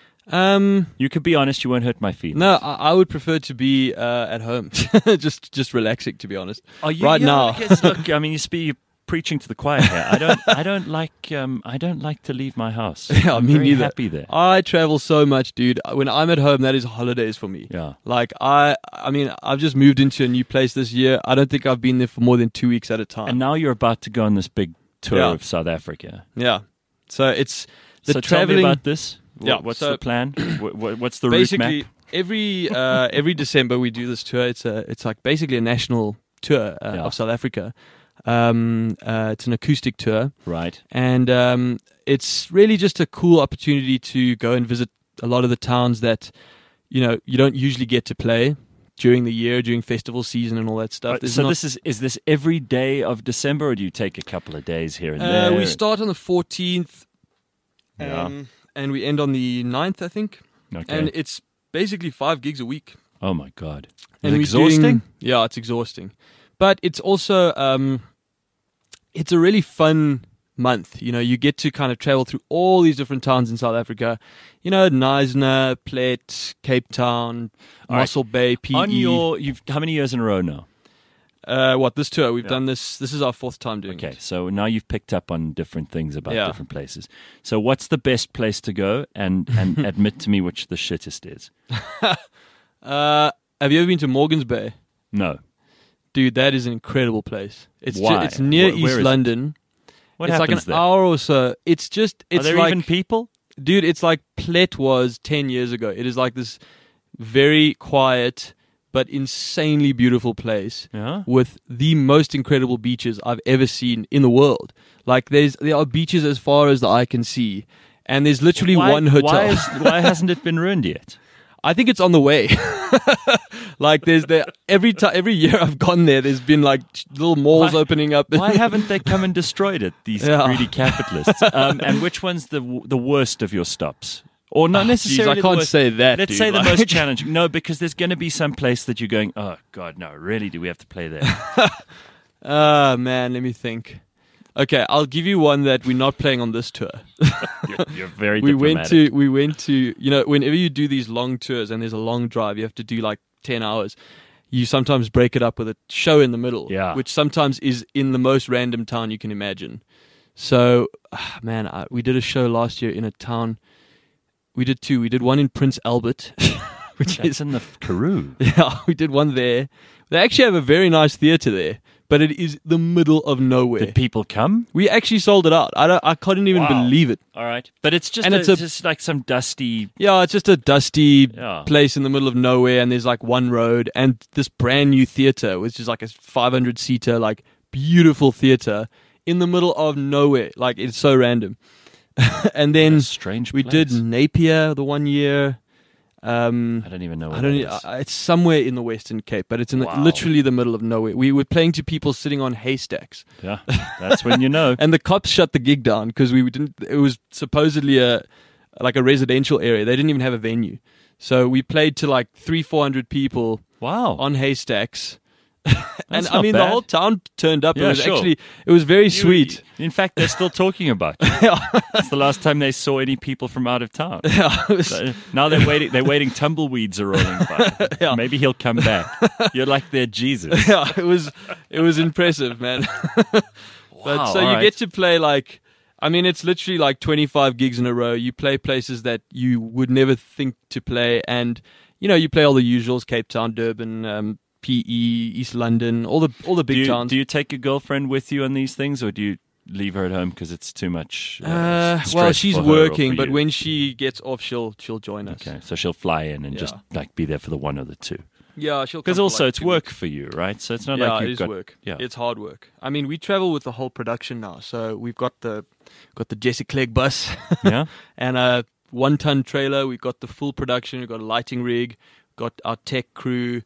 Um, You could be honest, you won't hurt my feelings. no, I, I would prefer to be uh, at home, just just relaxing. To be honest, Are you, right yeah, now. I guess, look, I mean, you speak, you're preaching to the choir here. I don't, I don't like, um, I don't like to leave my house. Yeah, I'm me very neither. happy there. I travel so much, dude. When I'm at home, that is holidays for me. Yeah. Like I, I mean, I've just moved into a new place this year. I don't think I've been there for more than two weeks at a time. And now you're about to go on this big tour Yeah. of South Africa. yeah, so it's the so traveling. tell me about this. Wh- Yeah, What's so- the plan? Wh- wh- What's the route basically, map? every uh, every December we do this tour. It's a it's like basically a national tour uh, Yeah. of South Africa. Um, uh, it's an acoustic tour. Right. And um, it's really just a cool opportunity to go and visit a lot of the towns that, you know, you don't usually get to play during the year, during festival season and all that stuff. Uh, There's so not- this is is this every day of December, or do you take a couple of days here and uh, there? we start on the fourteenth, Yeah. um, and we end on the ninth, I think. Okay. And it's basically five gigs a week. oh my god, And it's we're exhausting. doing- yeah, it's exhausting, but it's also um, it's a really fun month. You know, you get to kind of travel through all these different towns in South Africa. You know, Knysna, Plett, Cape Town, All right. Mossel Bay, P E. On your, you've how many years in a row now? uh, what this tour we've Yeah. done this. This is our fourth time doing Okay, it. so now you've picked up on different things about Yeah. different places. So what's the best place to go, and and admit to me which the shittest is? Uh, have you ever been to Morgan's Bay? No. Dude, that is an incredible place. It's ju- Why? it's near Wh- where East is it? London. What it's like happens an there? hour or so. It's just it's Are there like even people? dude, it's like Plett was ten years ago. It is like this very quiet but insanely beautiful place Yeah. with the most incredible beaches I've ever seen in the world. Like there's there are beaches as far as the eye can see, and there's literally Why, one hotel. Why, is, why hasn't it been ruined yet? I think it's on the way. Like there's there every time every year I've gone there, there's been like little malls Why- opening up. Why haven't they come and destroyed it? These Yeah. greedy capitalists. Um, and which one's the w- the worst of your stops? Or not Ah, necessarily. jeez, I the can't worst. say that. Let's dude. say the Like- most challenging. No, because there's going to be some place that you're going, oh, God, no, really, do we have to play there? Ah, man, let me think. Okay, I'll give you one that we're not playing on this tour. You're, you're very we diplomatic. went to we went to you know whenever you do these long tours and there's a long drive, you have to do like ten hours. You sometimes break it up with a show in the middle, Yeah. which sometimes is in the most random town you can imagine. So, ah, man, I, we did a show last year in a town. We did two. We did one in Prince Albert, which That's is in the Karoo. yeah, we did one there. They actually have a very nice theater there, but it is the middle of nowhere. Did people come? We actually sold it out. I don't, I couldn't even Wow. believe it. All right. But it's just, And a, it's a- just like some dusty. Yeah, it's just a dusty Yeah. place in the middle of nowhere, and there's like one road, and this brand new theater, which is like a five hundred seater, like beautiful theater in the middle of nowhere. Like it's so random. And then a strange we place. did Napier the one year. Um, I don't even know. What I don't. that e- is. uh, It's somewhere in the Western Cape, but it's in the, Wow. literally the middle of nowhere. We were playing to people sitting on haystacks. Yeah, that's when you know. And the cops shut the gig down because we didn't. It was supposedly a like a residential area. They didn't even have a venue, so we played to like three, four hundred people Wow. on haystacks. and That's I not mean, bad. the whole town turned up. Yeah, it was sure. actually, it was very You- sweet. In fact, they're still talking about you. Yeah. It's the last time they saw any people from out of town. Yeah, it was- So now they're waiting. They're waiting. Tumbleweeds are rolling by. Yeah. Maybe he'll come back. You're like their Jesus. yeah, it was it was impressive, man. But Wow, so all you right. get to play like, I mean, it's literally like twenty-five gigs in a row. You play places that you would never think to play, and you know, you play all the usuals: Cape Town, Durban, um, P E, East London, all the all the big do you, towns. do you take your girlfriend with you on these things, or do you leave her at home because it's too much? Uh, Uh, stress well, she's for her or working, for but you? when she gets off, she'll she'll join us. Okay, so she'll fly in and just Yeah. like be there for the one or the two. Yeah, she'll. Because come for, also like, it's two work weeks. for you, right? So it's not Yeah, like it you've is got work. Yeah. It's hard work. I mean, we travel with the whole production now, so we've got the got the Jesse Clegg bus, yeah. and a one-ton trailer. We've got the full production. We've got a lighting rig. Got our tech crew,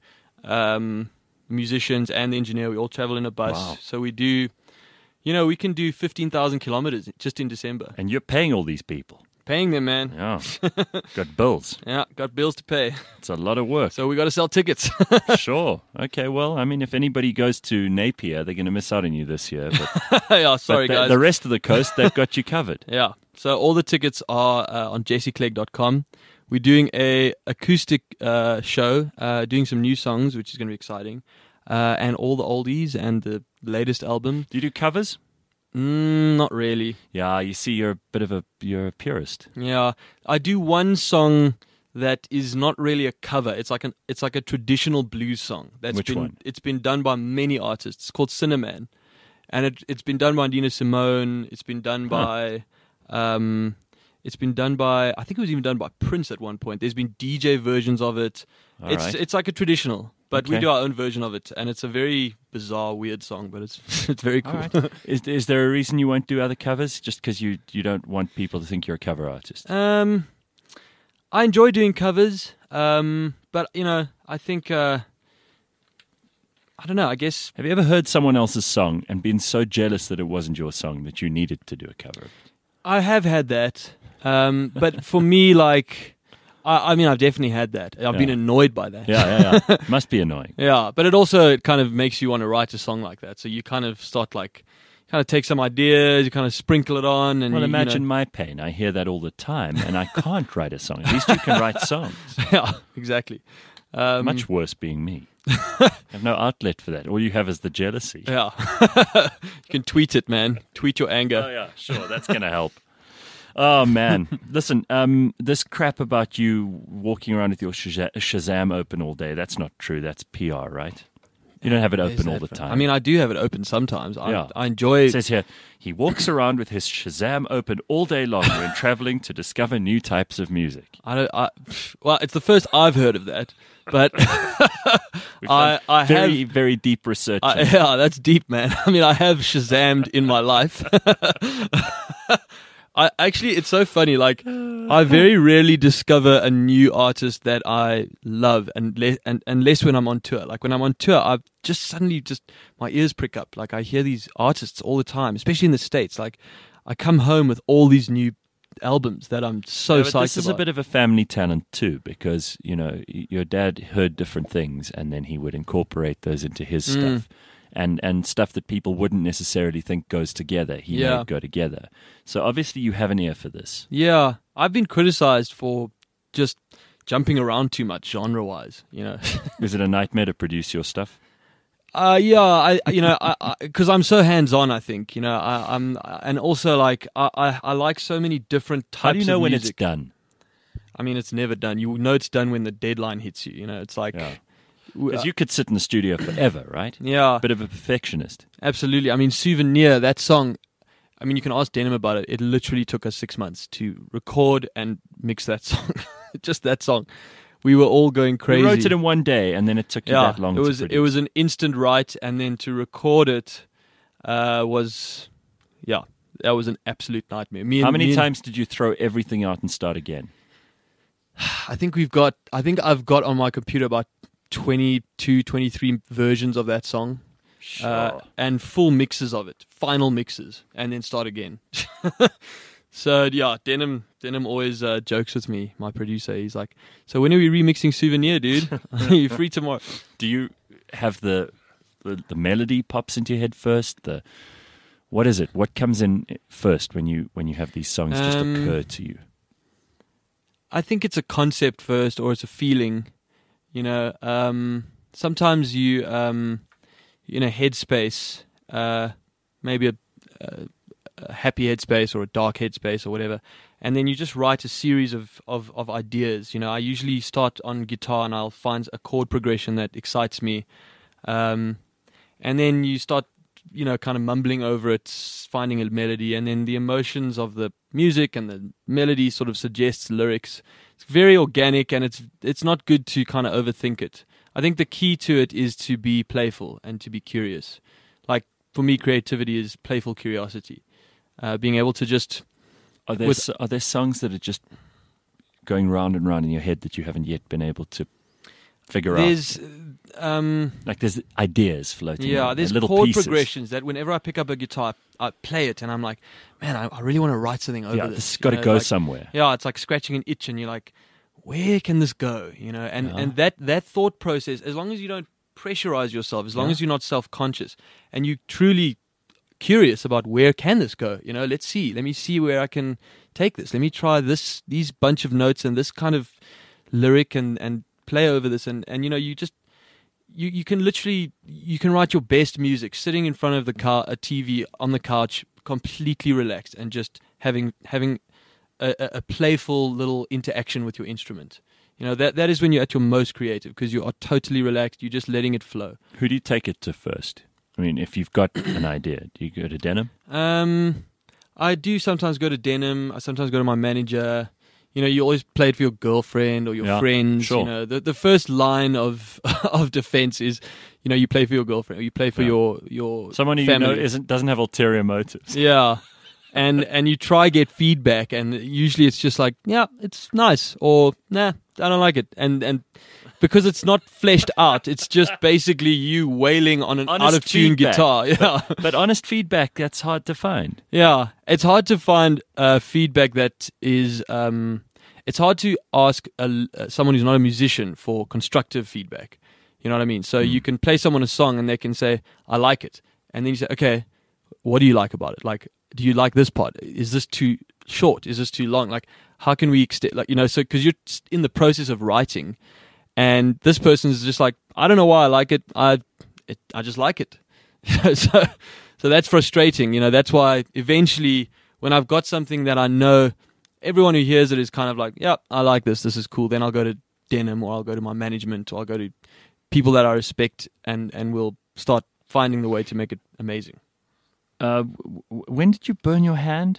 um, musicians, and the engineer. We all travel in a bus. Wow. So we do, you know, we can do fifteen thousand kilometers just in December. And you're paying all these people. Paying them, man. Yeah. Got bills. Yeah, got bills to pay. It's a lot of work. So we got to sell tickets. Sure. Okay. Well, I mean, if anybody goes to Napier, they're going to miss out on you this year. But, yeah, sorry, but the, guys. the rest of the coast, they've got you covered. Yeah. So all the tickets are uh, on jesse clegg dot com. We're doing a acoustic uh, show, uh, doing some new songs, which is going to be exciting, uh, and all the oldies and the latest album. Do you do covers? Mm, not really. Yeah. You see, you're a bit of a you're a purist. Yeah, I do one song that is not really a cover. It's like an it's like a traditional blues song. That's Which been one? it's been done by many artists. It's called Cinnamon, and it it's been done by Nina Simone. It's been done Huh. by. Um, It's been done by, I think it was even done by Prince at one point. There's been D J versions of it. All it's right. it's like a traditional, but we Okay. do our own version of it, and it's a very bizarre, weird song, but it's it's very All cool. right. Is is there a reason you won't do other covers? Just because you you don't want people to think you're a cover artist? um, I enjoy doing covers, um, but you know, I think uh, I don't know. I guess Have you ever heard someone else's song and been so jealous that it wasn't your song that you needed to do a cover of it? I have had that, um, but for me, like, I, I mean, I've definitely had that. I've been Yeah. annoyed by that. Yeah, yeah, yeah. Must be annoying. Yeah, but it also it kind of makes you want to write a song like that. So you kind of start like, kind of take some ideas, you kind of sprinkle it on, and Well, you, you imagine know- my pain. I hear that all the time, and I can't write a song. At least you can write songs. yeah, exactly. Um, Much worse being me. I have no outlet for that. All you have is the jealousy. Yeah, you can tweet it, man. Tweet your anger. Oh, yeah, sure. That's going to help. Oh, man. Listen, um, this crap about you walking around with your Shaza- Shazam open all day, that's not true. That's P R, right? You don't have it Is open all that the fun? time. I mean, I do have it open sometimes. I, Yeah. I enjoy. It says here, he walks around with his Shazam open all day long when traveling to discover new types of music. I don't. I, well, it's the first I've heard of that, but We've I, done I very, have. very deep research. I, on it. yeah, that's deep, man. I mean, I have Shazammed in my life. I actually, it's so funny. Like, I very rarely discover a new artist that I love, and le- and unless when I'm on tour. Like when I'm on tour, I just suddenly just my ears prick up. Like I hear these artists all the time, especially in the States. Like I come home with all these new albums that I'm so Yeah, but psyched this is about. a bit of a family talent too, because you know y- your dad heard different things, and then he would incorporate those into his Mm. stuff, and and stuff that people wouldn't necessarily think goes together. He Yeah. made go together. So obviously you have an ear for this. Yeah, I've been criticized for just jumping around too much genre-wise. You know. Is it a nightmare to produce your stuff? Uh, yeah, I, you know, I, because I'm so hands-on, I think, you know, I, I'm, and also like, I, I, I like so many different types How do you know of when music. it's done? I mean, it's never done. You know it's done when the deadline hits you, you know, it's like, Yeah. w- Because you could sit in the studio forever, right? yeah, Bit of a perfectionist. absolutely. I mean, Souvenir, that song, I mean, you can ask Denim about it. It literally took us six months to record and mix that song. Just that song. We were all going crazy. You wrote it in one day, and then it took you yeah, that long. it was to it produce. was an instant write, and then to record it uh, was, yeah, that was an absolute nightmare. Me and, How many me and- times did you throw everything out and start again? I think we've got. I think I've got on my computer about twenty-two, twenty-three versions of that song, uh, and full mixes of it, final mixes, and then start again. So yeah, Denim Denim always uh, jokes with me, my producer. He's like, "So when are we remixing Souvenir, dude? Are you free tomorrow?" Do you have the the, the melody pops into your head first? The what is it? What comes in first when you when you have these songs just Um, occur to you? I think it's a concept first, or it's a feeling. You know, um, sometimes you, um, in a headspace, uh, maybe a, a, a happy headspace or a dark headspace or whatever, and then you just write a series of, of, of ideas. You know, I usually start on guitar and I'll find a chord progression that excites me, um, and then you start, you know, kind of mumbling over it, finding a melody, and then the emotions of the music and the melody sort of suggests lyrics. It's very organic, and it's it's not good to kind of overthink it. I think the key to it is to be playful and to be curious. Like, for me, creativity is playful curiosity. Uh, being able to just... Are there, with- s- are there songs that are just going round and round in your head that you haven't yet been able to figure out? There's... Um, Like there's ideas floating Yeah, around, there's little chord pieces. progressions that whenever I pick up a guitar, I play it, and I'm like, man, I, I really want to write something over Yeah, this. this has you got to know, go like- somewhere. Yeah, it's like scratching an itch, and you're like, where can this go? You know, and, Yeah. and that, that thought process, as long as you don't pressurize yourself, as long Yeah. as you're not self-conscious, and you're truly curious about where can this go, you know, let's see, let me see where I can take this. Let me try this, these bunch of notes and this kind of lyric and, and play over this. And, and, you know, you just, you, you can literally, you can write your best music sitting in front of the car, a T V on the couch, completely relaxed and just having, having a, a, a playful little interaction with your instrument. You know, that, that is when you're at your most creative, because you are totally relaxed. You're just letting it flow. Who do you take it to first? I mean, if you've got an idea, do you go to Denim? Um, I do sometimes go to Denim. I sometimes go to my manager. You know, you always play it for your girlfriend or your Yeah, friends. sure. You know, the the first line of of defense is, you know, you play for your girlfriend or you play for Yeah. your your Someone who you family. know isn't doesn't have ulterior motives. Yeah. And and you try get feedback, and usually it's just like, yeah, it's nice, or nah, I don't like it. And and because it's not fleshed out, it's just basically you wailing on an Honest out of tune feedback. guitar. Yeah. But honest feedback, that's hard to find. Yeah, it's hard to find uh, feedback that is. Um, it's hard to ask a, uh, someone who's not a musician for constructive feedback. You know what I mean? So you can play someone a song and they can say, "I like it," and then you say, "Okay, what do you like about it? Like, do you like this part? Is this too short? Is this too long? Like, how can we extend? Like, you know, so because you're in the process of writing, and this person's just like, I don't know why I like it. I, it, I just like it. so, so that's frustrating. You know, that's why eventually, when I've got something that I know, everyone who hears it is kind of like, yeah, I like this. This is cool. Then I'll go to Denim, or I'll go to my management, or I'll go to people that I respect, and and we'll start finding the way to make it amazing. Uh, w- w- when did you burn your hand?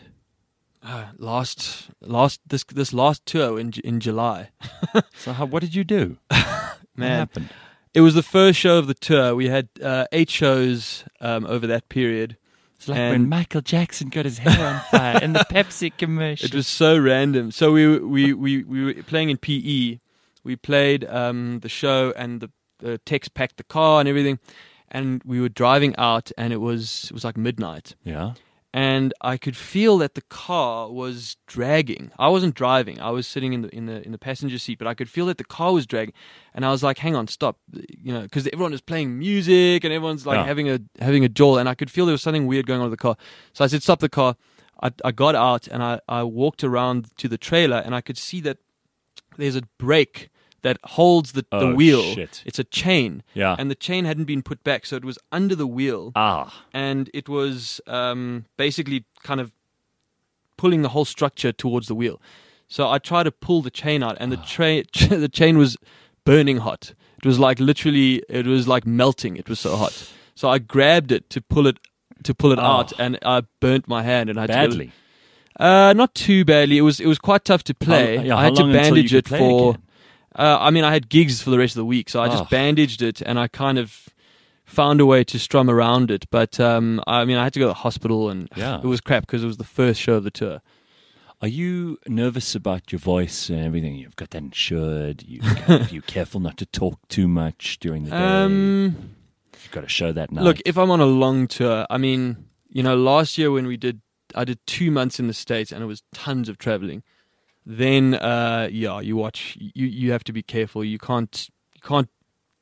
Uh, last, last this this last tour in in July, So how, what did you do? What man. happened? It was the first show of the tour. We had uh, eight shows um, over that period. It's like And- when Michael Jackson got his hair on fire in the Pepsi commercial. It was so random. So we we we we were playing in P E. We played um, the show, and the, the techs packed the car and everything, and we were driving out, and it was it was like midnight, yeah. and I could feel that the car was dragging. I wasn't driving; I was sitting in the in the in the passenger seat, but I could feel that the car was dragging, and I was like, "Hang on, stop!" You know, because everyone was playing music and everyone's like Yeah. having a having a jolt, and I could feel there was something weird going on with the car. So I said, "Stop the car." I, I got out and I, I walked around to the trailer, and I could see that there's a brake that holds the, the Oh, wheel. shit. It's a chain. Yeah. And the chain hadn't been put back, so it was under the wheel. Ah. And it was um, basically kind of pulling the whole structure towards the wheel. So I tried to pull the chain out, and the, tra- the chain was burning hot. It was like literally, it was like melting. It was so hot. So I grabbed it to pull it to pull it Oh. out, and I burnt my hand. And I had to go- Badly. uh, not too badly. It was it was quite tough to play. How- yeah, I how had to long until you bandage could it play for. again? Uh, I mean, I had gigs for the rest of the week, so I just Oh. bandaged it, and I kind of found a way to strum around it. But um, I mean, I had to go to the hospital, and Yeah. it was crap because it was the first show of the tour. Are you nervous about your voice and everything? You've got that insured. You, are you careful not to talk too much during the day? Um, You've got to show that night. look, if I'm on a long tour, I mean, you know, last year when we did, I did two months in the States, and it was tons of traveling. Then, uh, yeah, you watch. You you have to be careful. You can't you can't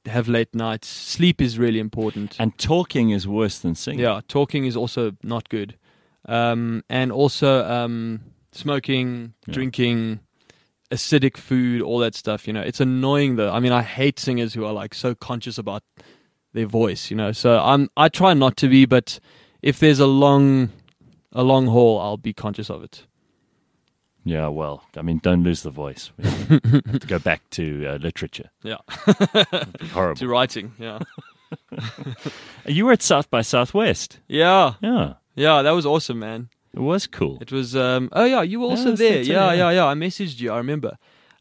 have late nights. Sleep is really important. And talking is worse than singing. Yeah, talking is also not good. Um, and also um, smoking, Yeah. drinking, acidic food, all that stuff. You know, it's annoying though. I mean, I hate singers who are like so conscious about their voice. You know, so I'm I try not to be, but if there's a long a long haul, I'll be conscious of it. Yeah, well, I mean, don't lose the voice. We have to go back to uh, literature. Yeah, It'd be horrible. to writing. Yeah, You were at South by Southwest. yeah, Yeah, yeah. That was awesome, man. it was cool. It was. Um, oh yeah, you were also Yeah, there. that's it, Yeah, yeah. yeah, yeah. I messaged you. I remember.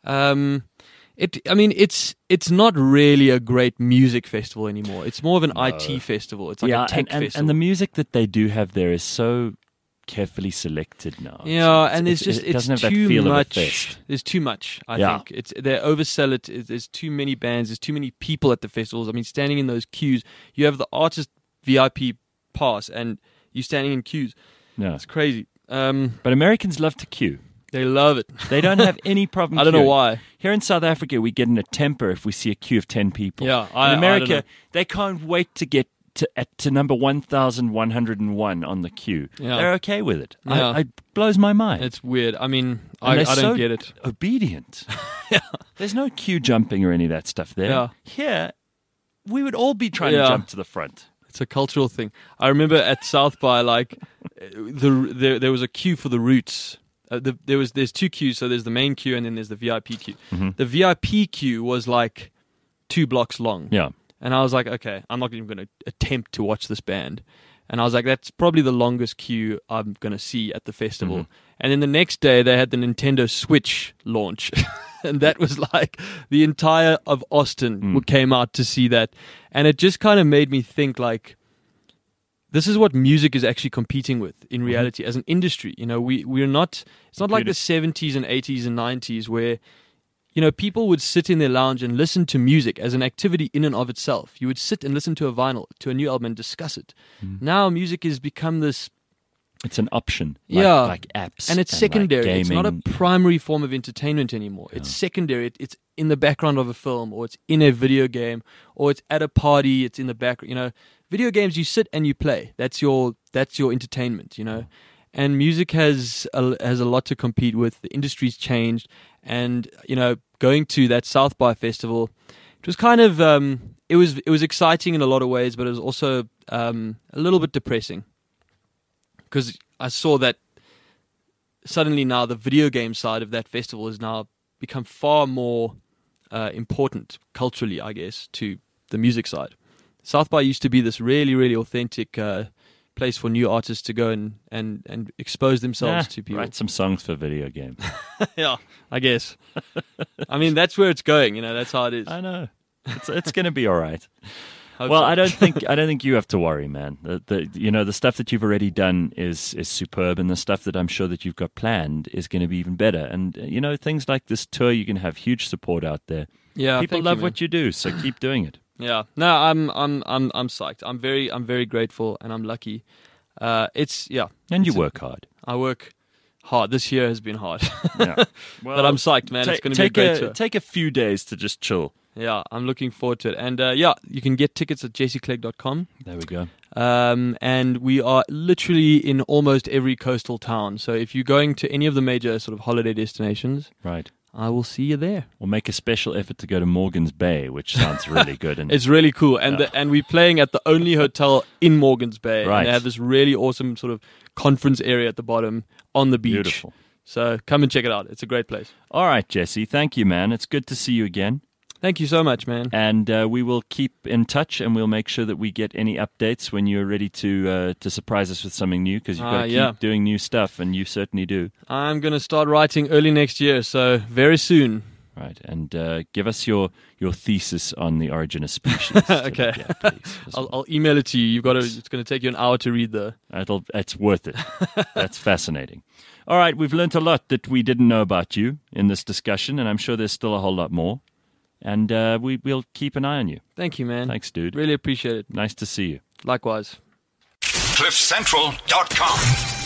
Um, it. I mean, it's it's not really a great music festival anymore. It's more of an I T festival. It's like yeah, a tech and, and, festival. and the music that they do have there is so carefully selected now. yeah, It's- and there's it's- just it it's doesn't have too that feel much. of a fest. There's too much. I Yeah. think it's they oversell it. It- There's too many bands. There's too many people at the festivals. I mean, standing in those queues, you have the artist V I P pass, and you're standing in queues. Yeah, It's crazy. Um, but Americans love to queue. they love it. They don't have any problem. I don't know queuing. why. Here in South Africa, we get in a temper if we see a queue of ten people. Yeah, I- I in don't America, know. they can't wait to get to, at, to number one thousand one hundred one on the queue. Yeah. They're okay with it. Yeah. I, it blows my mind. It's weird. I mean, And I, they're I don't so get it. Obedient. There's no queue jumping or any of that stuff there. Yeah. Here, we would all be trying Yeah. to jump to the front. It's a cultural thing. I remember at South by, like, the there, there was a queue for the Roots. Uh, the, there was there's two queues, so there's the main queue and then there's the V I P queue. The V I P queue was like two blocks long. Yeah. And I was like, okay, I'm not even going to attempt to watch this band. And I was like, that's probably the longest queue I'm going to see at the festival. And then the next day, they had the Nintendo Switch launch. And that was like the entire of Austin Mm. came out to see that. And it just kind of made me think, like, this is what music is actually competing with in reality as an industry. You know, we, we're not, it's not like the seventies and eighties and nineties where, you know, people would sit in their lounge and listen to music as an activity in and of itself. You would sit and listen to a vinyl, to a new album and discuss it. Now music has become this, It's an option. Like, Yeah. Like apps. and it's like secondary. It's not a gaming. primary form of entertainment anymore. It's secondary. It, it's in the background of a film, or it's in a video game, or it's at a party. It's in the background. You know, video games, you sit and you play. That's your that's your entertainment. You know, and music has a, has a lot to compete with. The industry's changed, and you know, going to that South by festival, it was kind of um, it was it was exciting in a lot of ways, but it was also um, a little bit depressing. Because I saw that suddenly now the video game side of that festival has now become far more uh, important culturally, I guess, to the music side. South by used to be this really, really authentic uh, place for new artists to go and, and, and expose themselves Ah, to people. Write some songs for video games. Yeah, I guess. I mean, that's where it's going. You know, that's how it is. I know. It's it's going to be all right. Hope Well, so. I don't think I don't think you have to worry, man. The, the you know the stuff that you've already done is is superb, and the stuff that I'm sure that you've got planned is going to be even better. And uh, you know things like this tour, you can have huge support out there. Yeah, People thank love you, man. what you do, so keep doing it. Yeah, no, I'm I'm I'm I'm psyched. I'm very I'm very grateful, and I'm lucky. Uh, it's yeah, And you It's a- work hard. I work hard. This year has been hard, Yeah. but I'm psyched, man. Ta- it's going to be a take great tour. Take a few days to just chill. Yeah, I'm looking forward to it. And uh, yeah, you can get tickets at j c clegg dot com. There we go. Um, and we are literally in almost every coastal town. So if you're going to any of the major sort of holiday destinations, Right. I will see you there. We'll make a special effort to go to Morgan's Bay, which sounds really good. And It's really cool. And the, and we're playing at the only hotel in Morgan's Bay. Right. And they have this really awesome sort of conference area at the bottom on the beach. beautiful. So come and check it out. It's a great place. All right, Jesse. Thank you, man. It's good to see you again. Thank you so much, man. And uh, we will keep in touch, and we'll make sure that we get any updates when you're ready to uh, to surprise us with something new, because you've got Ah, to keep yeah. doing new stuff, and you certainly do. I'm going to start writing early next year, so very soon. Right, and uh, give us your, your thesis on the origin of species. to Okay. look at, please, as I'll, well. I'll email it to you. You've got to. It's going to take you an hour to read the. It'll, it's worth it. That's fascinating. All right, we've learned a lot that we didn't know about you in this discussion, and I'm sure there's still a whole lot more. And uh, we, we'll keep an eye on you. Thank you, man. Thanks, dude. Really appreciate it. Nice to see you. Likewise. cliff central dot com